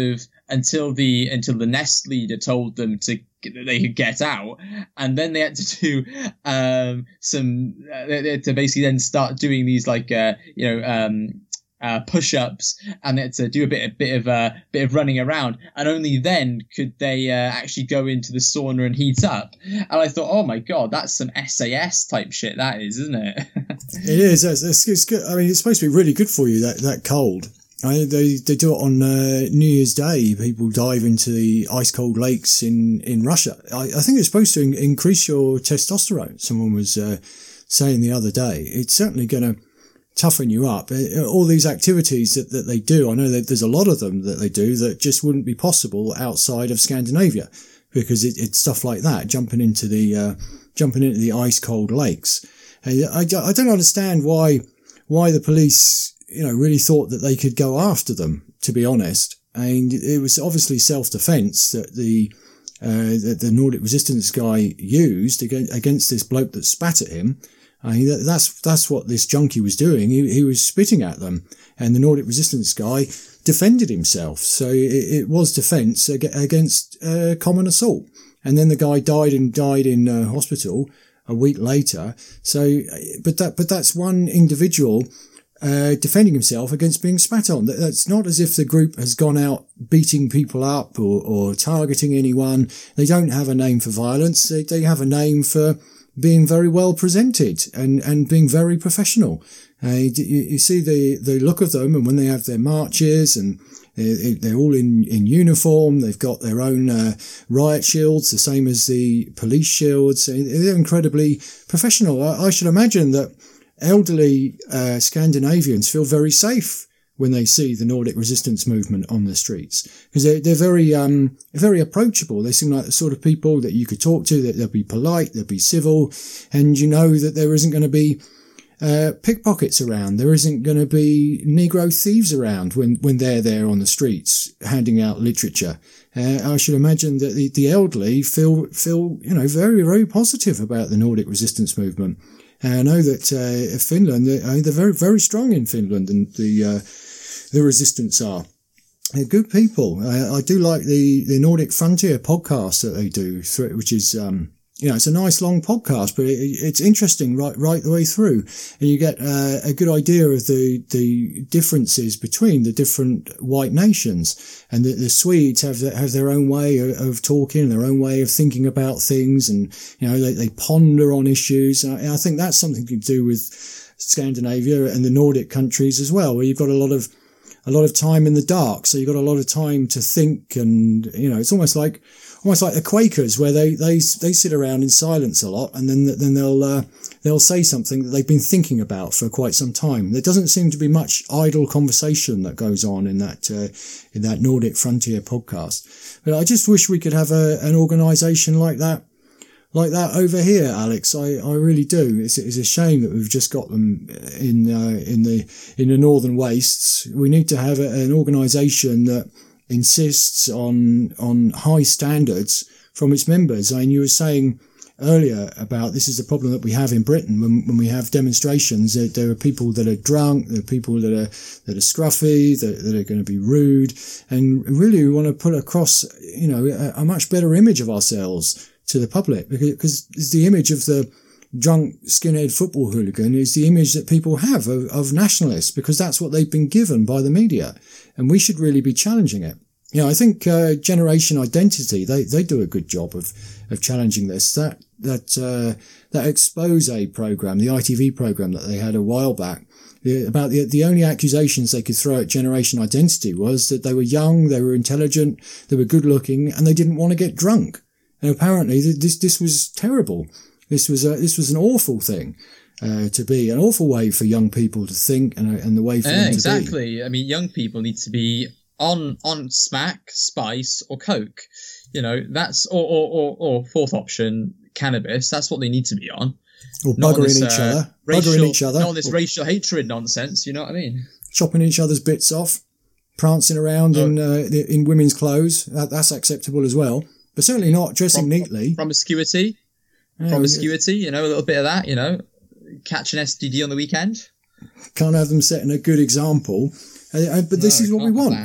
Speaker 3: until the until the nest leader told them to that they could get out, and then they had to do um, some uh, they had to basically then start doing these like uh, you know um, uh, push-ups, and they had to do a bit a bit of a uh, bit of running around, and only then could they uh, actually go into the sauna and heat up. And I thought, oh my god, that's some S A S type shit, that is, isn't it?
Speaker 2: It is. It's, it's, it's good. I mean, it's supposed to be really good for you, that that cold. I mean, they they do it on uh, New Year's Day. People dive into the ice cold lakes in in Russia. I, I think it's supposed to in- increase your testosterone. Someone was uh, saying the other day. It's certainly going to toughen you up. Uh, all these activities that, that they do, I know that there's a lot of them that they do that just wouldn't be possible outside of Scandinavia, because it, it's stuff like that, jumping into the uh, jumping into the ice cold lakes. Uh, I, I don't understand why why the police, you know, really thought that they could go after them, to be honest. And it was obviously self-defense that the, uh, that the Nordic resistance guy used against, against this bloke that spat at him. I mean, that, that's, that's what this junkie was doing. He, he was spitting at them, and the Nordic resistance guy defended himself. So it, it was defense against, uh, common assault. And then the guy died and died in uh, hospital a week later. So, but that, but that's one individual Uh, defending himself against being spat on. That's not as if the group has gone out beating people up or, or targeting anyone. They don't have a name for violence. They, they have a name for being very well presented and, and being very professional. Uh, you, you see the, the look of them, and when they have their marches and they're, they're all in, in uniform, they've got their own uh, riot shields, the same as the police shields. They're incredibly professional. I, I should imagine that elderly uh, Scandinavians feel very safe when they see the Nordic resistance movement on the streets, because they're, they're very um very approachable. They seem like the sort of people that you could talk to, that they'll be polite, they'll be civil, and you know that there isn't going to be uh, pickpockets around. There isn't going to be Negro thieves around when, when they're there on the streets handing out literature. Uh, I should imagine that the, the elderly feel, feel, you know, very, very positive about the Nordic resistance movement. And I know that uh, Finland, they're, they're very, very strong in Finland, and the uh, the resistance are. They're good people. I, I do like the, the Nordic Frontier podcast that they do, which is, um, you know, it's a nice long podcast, but it, it's interesting right right the way through, and you get uh, a good idea of the the differences between the different white nations. And the, the Swedes have have their own way of, of talking, their own way of thinking about things, and you know they, they ponder on issues. And I, and I think that's something to do with Scandinavia and the Nordic countries as well, where you've got a lot of a lot of time in the dark, so you've got a lot of time to think, and you know it's almost like. Almost like the Quakers, where they, they, they sit around in silence a lot, and then, then they'll, uh, they'll say something that they've been thinking about for quite some time. There doesn't seem to be much idle conversation that goes on in that, uh, in that Nordic Frontier podcast. But I just wish we could have a, an organisation like that, like that over here, Alex. I, I really do. It's, it's a shame that we've just got them in, uh, in the, in the northern wastes. We need to have a, an organisation that insists on on high standards from its members. I mean, you were saying earlier about this is the problem that we have in Britain when when we have demonstrations. There, there are people that are drunk, there are people that are that are scruffy, that, that are going to be rude, and really we want to put across, you know, a, a much better image of ourselves to the public, because, because it's the image of the drunk skinhead football hooligan is the image that people have of, of nationalists, because that's what they've been given by the media, and we should really be challenging it. You know, I think uh, Generation Identity, they they do a good job of of challenging this. That that uh, that expose program, the I T V program that they had a while back, the, about the the only accusations they could throw at Generation Identity was that they were young, they were intelligent, they were good looking, and they didn't want to get drunk. And apparently, this this was terrible. This was a, this was an awful thing uh, to be, an awful way for young people to think, and and the way for
Speaker 3: yeah,
Speaker 2: them to
Speaker 3: exactly.
Speaker 2: be.
Speaker 3: I mean, young people need to be on on smack, spice, or coke. You know, that's or or or, or fourth option, cannabis. That's what they need to be on.
Speaker 2: Or buggering each uh, other,
Speaker 3: racial,
Speaker 2: buggering each other,
Speaker 3: not this
Speaker 2: or
Speaker 3: racial hatred nonsense. You know what I mean?
Speaker 2: Chopping each other's bits off, prancing around oh. in uh, in women's clothes. That, that's acceptable as well, but certainly not dressing Prom- neatly.
Speaker 3: Promiscuity.
Speaker 2: Oh,
Speaker 3: Promiscuity, you know, a little bit of that, you know, catch an S T D on the weekend.
Speaker 2: Can't have them setting a good example. Uh, but this
Speaker 3: no,
Speaker 2: is what we want.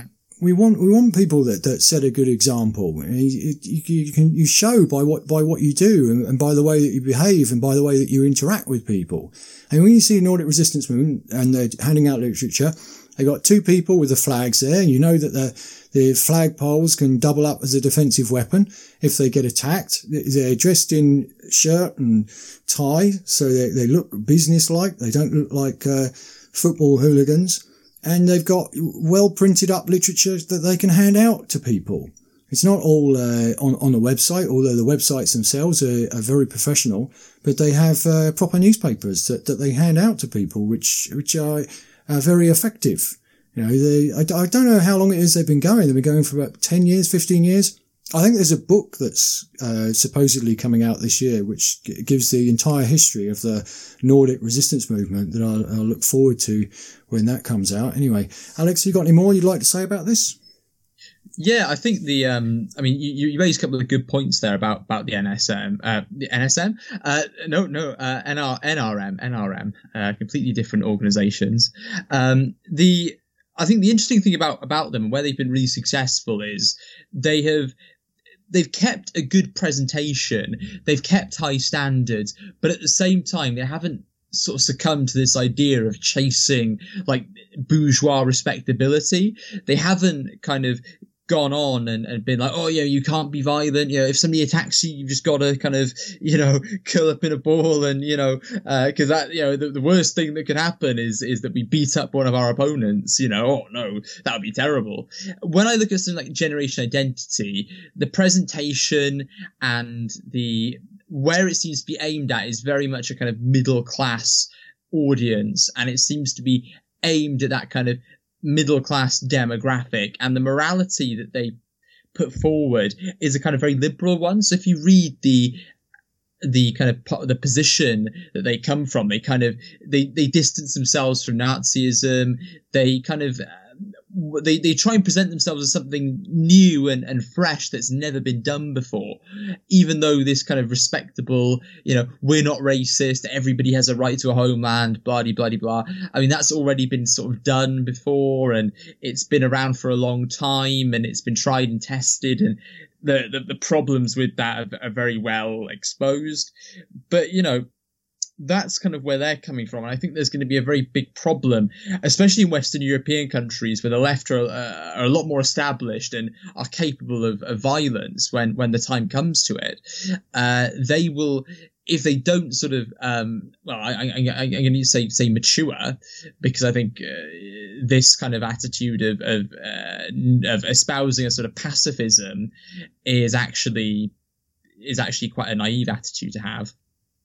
Speaker 2: we want we want people that, that set a good example. You, you, you can you show by what by what you do and, and by the way that you behave and by the way that you interact with people. And when you see Nordic Resistance Movement and they're handing out literature, they got two people with the flags there, and you know that the the flag poles can double up as a defensive weapon if they get attacked. They're dressed in shirt and tie, so they, they look business-like. They don't look like uh, football hooligans. And they've got well printed up literature that they can hand out to people. It's not all uh, on, on the website, although the websites themselves are, are very professional, but they have uh, proper newspapers that, that they hand out to people, which which are, are very effective. You know, they, I, I don't know how long it is they've been going. They've been going for about ten years, fifteen years. I think there's a book that's uh, supposedly coming out this year, which g- gives the entire history of the Nordic resistance movement that I'll, I'll look forward to when that comes out. Anyway, Alex, you got any more you'd like to say about this?
Speaker 3: Yeah, I think the, um, I mean, you, you raised a couple of good points there about, about the N S M, uh, the N S M, uh, no, no, uh, N R, N R M, N R M, uh, completely different organizations. Um, the, I think the interesting thing about, about them and where they've been really successful is they have, they've kept a good presentation, they've kept high standards, but at the same time, they haven't sort of succumbed to this idea of chasing like bourgeois respectability. They haven't kind of gone on and, and been like, oh yeah, you can't be violent. You know, if somebody attacks you, you've just got to kind of, you know, curl up in a ball and, you know, uh, cause that, you know, the, the worst thing that could happen is, is that we beat up one of our opponents, you know, oh no, that would be terrible. When I look at something like Generation Identity, the presentation and the, where it seems to be aimed at is very much a kind of middle class audience. And it seems to be aimed at that kind of middle class demographic, and the morality that they put forward is a kind of very liberal one. So if you read the the kind of the position that they come from, they kind of they they distance themselves from Nazism. They kind of they they try and present themselves as something new and, and fresh that's never been done before, even though this kind of respectable, you know, we're not racist, everybody has a right to a homeland, blah, blah, blah, blah. I mean, that's already been sort of done before, and it's been around for a long time, and it's been tried and tested, and the, the, the problems with that are, are very well exposed. But, you know, that's kind of where they're coming from. And I think there's going to be a very big problem, especially in Western European countries where the left are, uh, are a lot more established and are capable of, of violence when, when the time comes to it. Uh, they will, if they don't sort of, um, well, I, I, I, I'm going to say, say mature, because I think uh, this kind of attitude of, of, uh, of espousing a sort of pacifism is actually, is actually quite a naive attitude to have.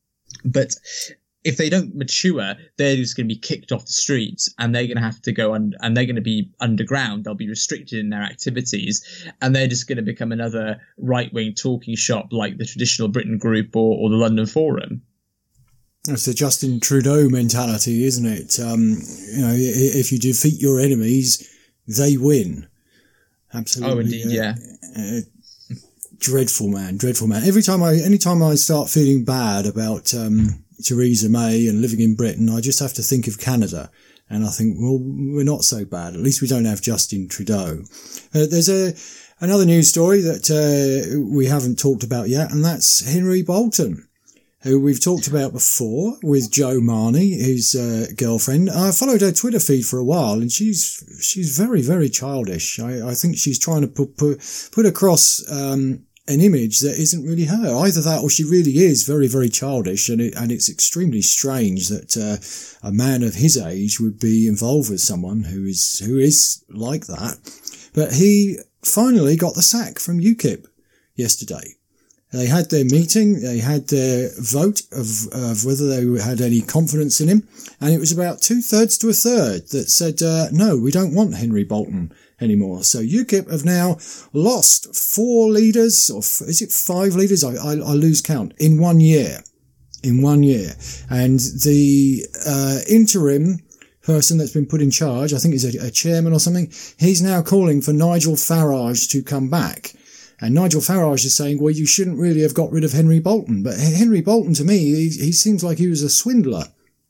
Speaker 3: But if they don't mature, they're just going to be kicked off the streets, and they're going to have to go on, and they're going to be underground. They'll be restricted in their activities, and they're just going to become another right-wing talking shop like the traditional Britain Group or, or the London Forum.
Speaker 2: That's the Justin Trudeau mentality, isn't it? Um, you know, if you defeat your enemies, they win. Absolutely.
Speaker 3: Oh, indeed, yeah.
Speaker 2: Uh, Dreadful man, dreadful man. Every time I, anytime I start feeling bad about um, Theresa May and living in Britain, I just have to think of Canada, and I think, well, we're not so bad. At least we don't have Justin Trudeau. Uh, there's a another news story that uh, we haven't talked about yet, and that's Henry Bolton, who we've talked about before with Jo Marnie, his uh, girlfriend. I followed her Twitter feed for a while, and she's she's very, very childish. I, I think she's trying to put put, put across um, an image that isn't really her. Either that, or she really is very, very childish, and it, and it's extremely strange that uh, a man of his age would be involved with someone who is who is like that. But he finally got the sack from UKIP yesterday. They had their meeting, they had their vote of, of whether they had any confidence in him, and it was about two-thirds to a third that said, uh, no, we don't want Henry Bolton anymore. So UKIP have now lost four leaders, or f- is it five leaders? I, I, I lose count, in one year. In one year. And the uh, interim person that's been put in charge, I think is a, a chairman or something, he's now calling for Nigel Farage to come back. And Nigel Farage is saying, well, you shouldn't really have got rid of Henry Bolton. But Henry Bolton, to me, he, he seems like he was a swindler.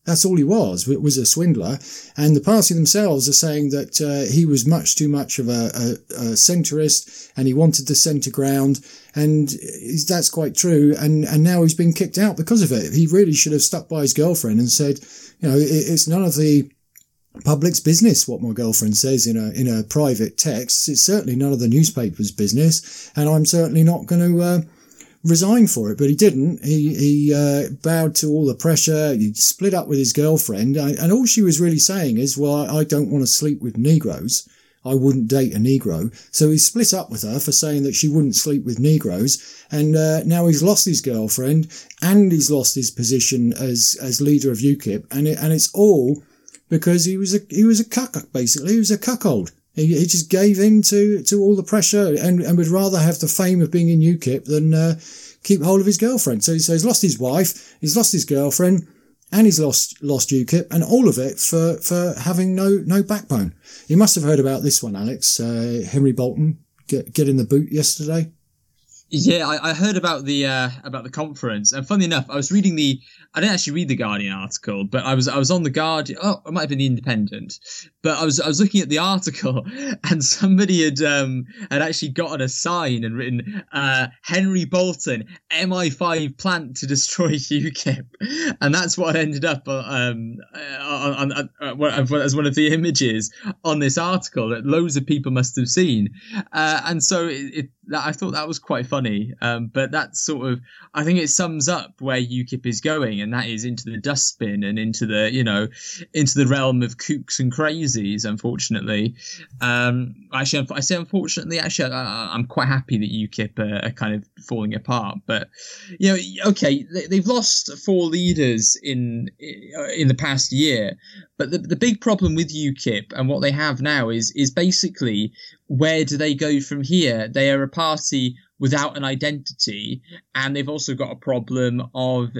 Speaker 2: That's all he was, was a swindler. And the party themselves are saying that uh, he was much too much of a, a, a centrist and he wanted the centre ground. And that's quite true. And, and now he's been kicked out because of it. He really should have stuck by his girlfriend and said, you know, it, it's none of the public's business what my girlfriend says in a in a private text. It's certainly none of the newspaper's business, and I'm certainly not going to uh, resign for it. But he didn't. He he uh, bowed to all the pressure. He split up with his girlfriend, and all she was really saying is, "Well, I don't want to sleep with Negroes. I wouldn't date a Negro." So he split up with her for saying that she wouldn't sleep with Negroes, and uh, now he's lost his girlfriend and he's lost his position as as leader of UKIP, and it, and it's all because he was a he was a cuck, basically. He was a cuckold. He, he just gave in to, to all the pressure and, and would rather have the fame of being in UKIP than uh, keep hold of his girlfriend. So, so he's lost his wife, he's lost his girlfriend, and he's lost lost UKIP, and all of it for, for having no no backbone. You must have heard about this one, Alex. Uh, Henry Bolton get, get in the boot yesterday.
Speaker 3: Yeah, I, I heard about the uh, about the conference, and funny enough, I was reading the. I didn't actually read the Guardian article, but I was I was on the Guardian. Oh, it might have been the Independent, but I was I was looking at the article, and somebody had um had actually gotten a sign and written uh, Henry Bolton, M I five plant to destroy UKIP, and that's what ended up um on, on, on as one of the images on this article that loads of people must have seen, uh, and so it. it I thought that was quite funny, um, but that's sort of, I think it sums up where UKIP is going, and that is into the dustbin and into the, you know, into the realm of kooks and crazies, unfortunately. Um, actually, I say unfortunately, actually, I, I'm quite happy that UKIP are, are kind of falling apart, but, you know, okay, they, they've lost four leaders in in the past year, but the, the big problem with UKIP and what they have now is is basically, where do they go from here? They are a party without an identity, and they've also got a problem of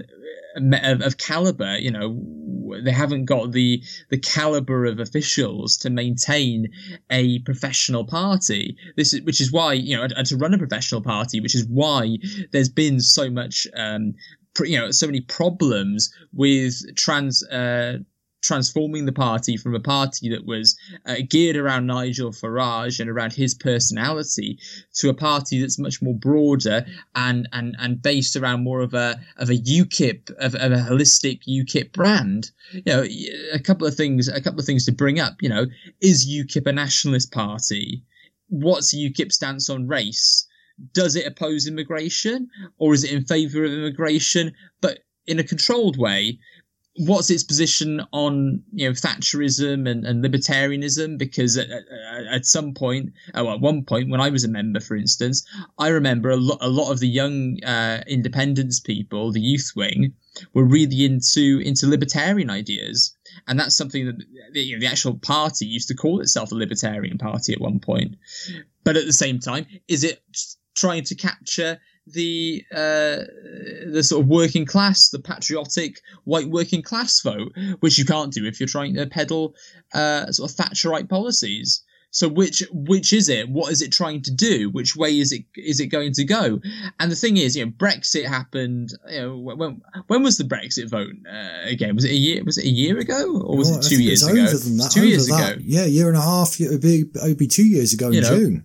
Speaker 3: of, of caliber. You know, they haven't got the the caliber of officials to maintain a professional party. This is which is why, you know, and to run a professional party, which is why there's been so much, um, you know, so many problems with trans. Uh, transforming the party from a party that was uh, geared around Nigel Farage and around his personality to a party that's much more broader and and and based around more of a of a UKIP of, of a holistic UKIP brand. You know, a couple of things a couple of things to bring up. You know, is UKIP a nationalist party? What's UKIP's stance on race? Does it oppose immigration, or is it in favour of immigration, but in a controlled way? What's its position on, you know, Thatcherism and, and libertarianism? Because at, at, at some point, oh, at one point when I was a member, for instance, I remember a lot, a lot of the young uh, independence people, the youth wing, were really into into libertarian ideas, and that's something that, you know, the actual party used to call itself a libertarian party at one point. But at the same time, is it trying to capture the uh, the sort of working class, the patriotic white working class vote, which you can't do if you're trying to peddle uh, sort of Thatcherite policies? So which which is it? What is it trying to do? Which way is it is it going to go? And the thing is, you know, Brexit happened. You know, when when was the Brexit vote uh, again? Was it a year? Was it a year ago, or was
Speaker 2: oh,
Speaker 3: it two years ago?
Speaker 2: Over than that,
Speaker 3: two
Speaker 2: over
Speaker 3: years
Speaker 2: that.
Speaker 3: ago.
Speaker 2: Yeah, a year and a half. It would be it would be two years ago in you know, June.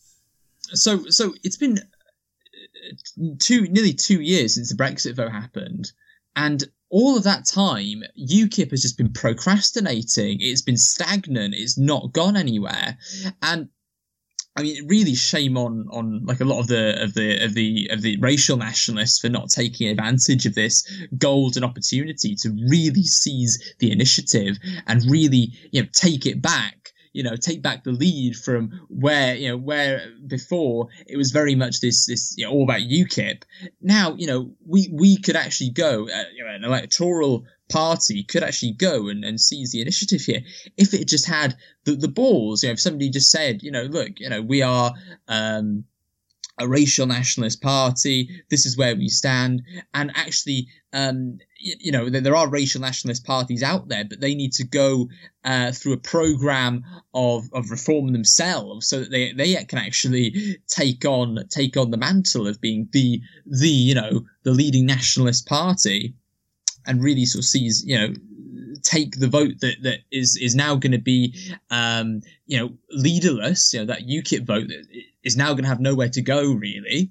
Speaker 3: So so it's been two nearly two years since the Brexit vote happened, and all of that time UKIP has just been procrastinating. It's been stagnant. It's not gone anywhere. And I mean, really shame on on like a lot of the of the of the of the racial nationalists for not taking advantage of this golden opportunity to really seize the initiative and really, you know, take it back. You know, take back the lead from where, you know, where before it was very much this, this, you know, all about UKIP. Now, you know, we, we could actually go, uh, you know, an electoral party could actually go and, and seize the initiative here if it just had the, the balls. You know, if somebody just said, you know, look, you know, we are, um, a racial nationalist party. This is where we stand. And actually, um, you, you know, there, there are racial nationalist parties out there, but they need to go uh, through a program of, of reform themselves so that they, they can actually take on take on the mantle of being the the you know the leading nationalist party and really sort of seize you know take the vote that, that is, is now going to be, um, you know, leaderless, you know, that UKIP vote that is now going to have nowhere to go, really,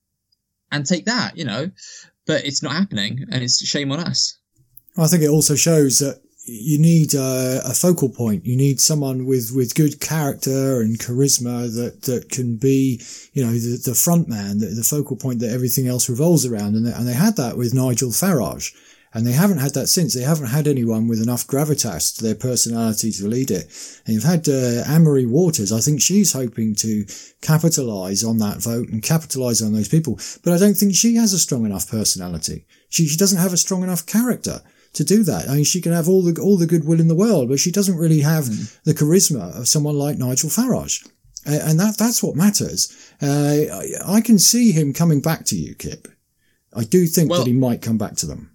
Speaker 3: and take that, you know. But it's not happening, and it's a shame on us.
Speaker 2: I think it also shows that you need uh, a focal point. You need someone with, with good character and charisma that, that can be, you know, the, the front man, the, the focal point that everything else revolves around. And they, and they had that with Nigel Farage. And they haven't had that since. They haven't had anyone with enough gravitas to their personality to lead it. And you've had uh, Anne-Marie Waters. I think she's hoping to capitalise on that vote and capitalise on those people. But I don't think she has a strong enough personality. She, she doesn't have a strong enough character to do that. I mean, she can have all the all the goodwill in the world, but she doesn't really have mm. the charisma of someone like Nigel Farage. Uh, and that that's what matters. Uh, I, I can see him coming back to UKIP. I do think well, that he might come back to them.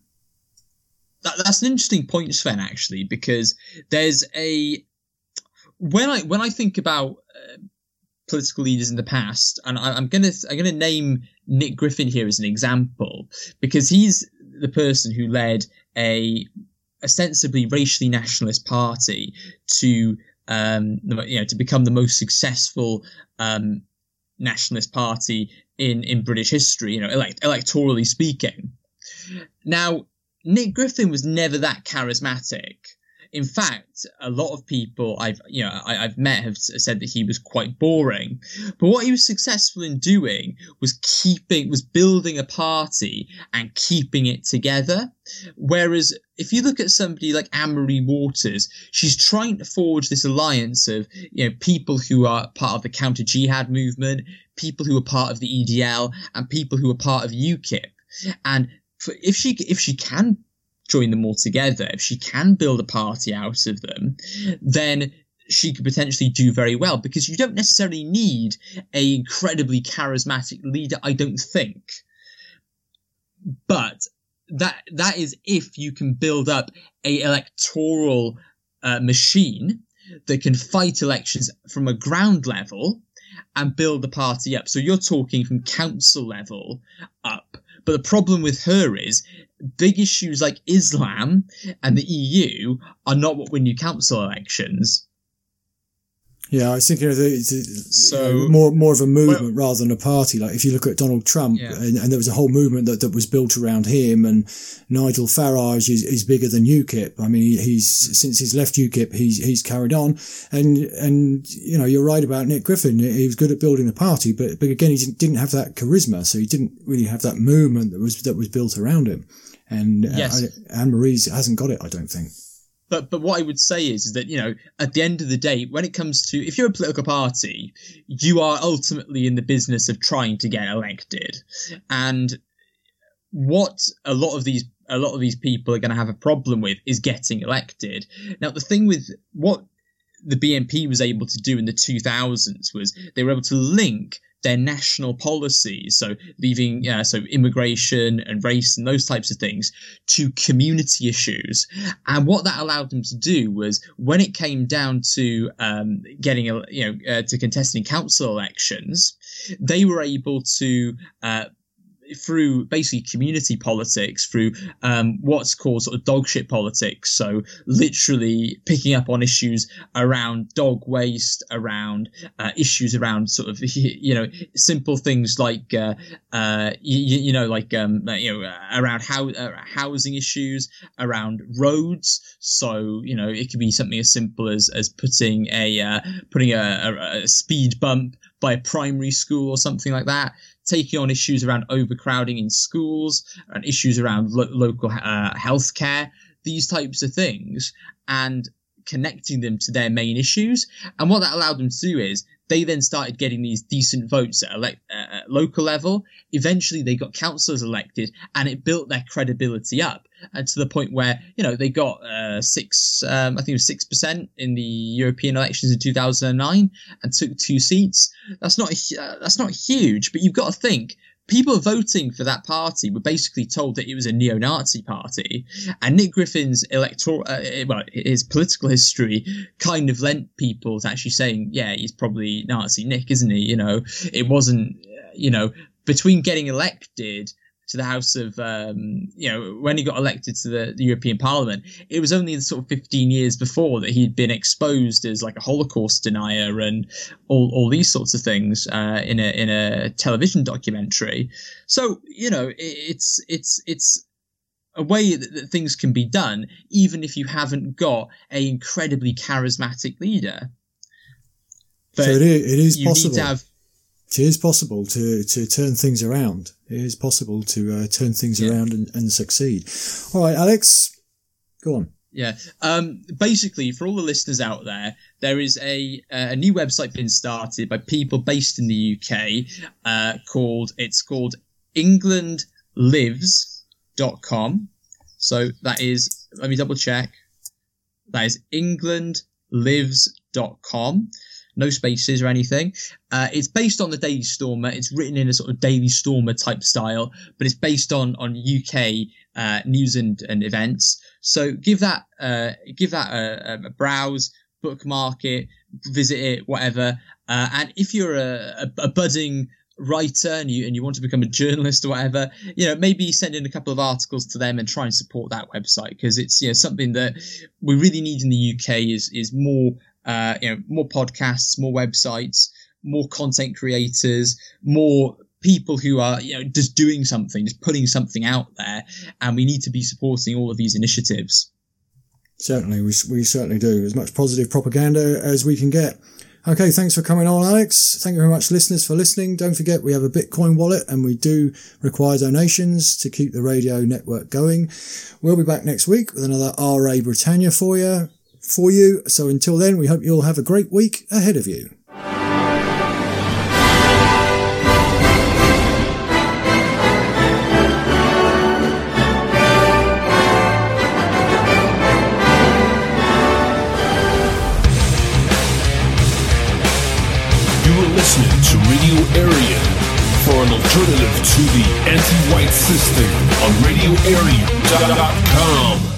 Speaker 3: That, that's an interesting point, Sven, actually, because there's a when I when I think about uh, political leaders in the past, and I, I'm gonna I'm gonna name Nick Griffin here as an example, because he's the person who led a ostensibly racially nationalist party to um you know to become the most successful um nationalist party in in British history, you know elect- electorally speaking. Now, Nick Griffin was never that charismatic. In fact, a lot of people I've you know I, I've met have said that he was quite boring. But what he was successful in doing was keeping, was building a party and keeping it together. Whereas if you look at somebody like Anne-Marie Waters, she's trying to forge this alliance of you know people who are part of the counter-jihad movement, people who are part of the E D L, and people who are part of UKIP. And for, if she if she can join them all together, if she can build a party out of them, then she could potentially do very well, because you don't necessarily need a incredibly charismatic leader, I don't think. But that that is if you can build up a electoral uh, machine that can fight elections from a ground level and build the party up. So you're talking from council level up. But the problem with her is big issues like Islam and the E U are not what win you council elections.
Speaker 2: Yeah, I was thinking of the, the, so, you know, more more of a movement well, rather than a party. Like if you look at Donald Trump, yeah. and, and there was a whole movement that, that was built around him, and Nigel Farage is, is bigger than UKIP. I mean, he, he's since he's left UKIP, he's he's carried on, and and you know you're right about Nick Griffin. He was good at building the party, but but again he didn't have that charisma, so he didn't really have that movement that was that was built around him. And yes. uh, Anne-Marie hasn't got it, I don't think.
Speaker 3: But but what I would say is, is that, you know, at the end of the day, when it comes to, if you're a political party, you are ultimately in the business of trying to get elected. And what a lot of these a lot of these people are going to have a problem with is getting elected. Now, the thing with what the B N P was able to do in the two thousands was they were able to link their national policies, so leaving, uh, so immigration and race and those types of things, to community issues. And what that allowed them to do was, when it came down to um, getting, a, you know, uh, to contesting council elections, they were able to, uh, through basically community politics, through um, what's called sort of dog shit politics. So literally picking up on issues around dog waste, around uh, issues around sort of, you know, simple things like, uh, uh, you, you know, like, um, you know, around how, uh, housing issues, around roads. So, you know, it could be something as simple as, as putting a, uh, putting a, a, a speed bump by a primary school or something like that. Taking on issues around overcrowding in schools and issues around lo- local uh, healthcare, these types of things, and connecting them to their main issues. And what that allowed them to do is they then started getting these decent votes at, elect- uh, at local level. Eventually they got councillors elected, and it built their credibility up, and to the point where, you know, they got uh, six, um, I think it was six percent in the European elections in two thousand nine and took two seats. That's not, uh, that's not huge, but you've got to think, people voting for that party were basically told that it was a neo-Nazi party, and Nick Griffin's electoral, uh, well, his political history kind of lent people to actually saying, yeah, he's probably Nazi Nick, isn't he? You know, it wasn't, you know, between getting elected to the House of, um, you know, when he got elected to the, the European Parliament, it was only sort of fifteen years before that he'd been exposed as like a Holocaust denier and all, all these sorts of things uh, in a in a television documentary. So, you know, it, it's it's it's a way that, that things can be done, even if you haven't got a incredibly charismatic leader. But
Speaker 2: so it is, it is
Speaker 3: you
Speaker 2: possible.
Speaker 3: Need to have,
Speaker 2: It is possible to, to turn things around. It is possible to uh, turn things yeah. around and, and succeed. All right, Alex, go on.
Speaker 3: Yeah. Um, basically, for all the listeners out there, there is a a new website being started by people based in the U K uh, called, it's called england lives dot com. So that is, let me double check. That is england lives dot com. No spaces or anything. Uh, it's based on the Daily Stormer. It's written in a sort of Daily Stormer type style, but it's based on on U K uh, news and, and events. So give that uh, give that a, a browse, bookmark it, visit it, whatever. Uh, and if you're a, a, a budding writer and you and you want to become a journalist or whatever, you know, maybe send in a couple of articles to them and try and support that website, because it's, you know, something that we really need in the U K is is more. Uh, you know, more podcasts, more websites, more content creators, more people who are, you know, just doing something, just putting something out there. And we need to be supporting all of these initiatives.
Speaker 2: Certainly, we, we certainly do. As much positive propaganda as we can get. Okay, thanks for coming on, Alex. Thank you very much, listeners, for listening. Don't forget, we have a Bitcoin wallet and we do require donations to keep the radio network going. We'll be back next week with another R A Britannia for you. for you. So until then, we hope you all have a great week ahead of you.
Speaker 1: You are listening to Radio Aryan, for an alternative to the anti-white system on radio aryan dot com.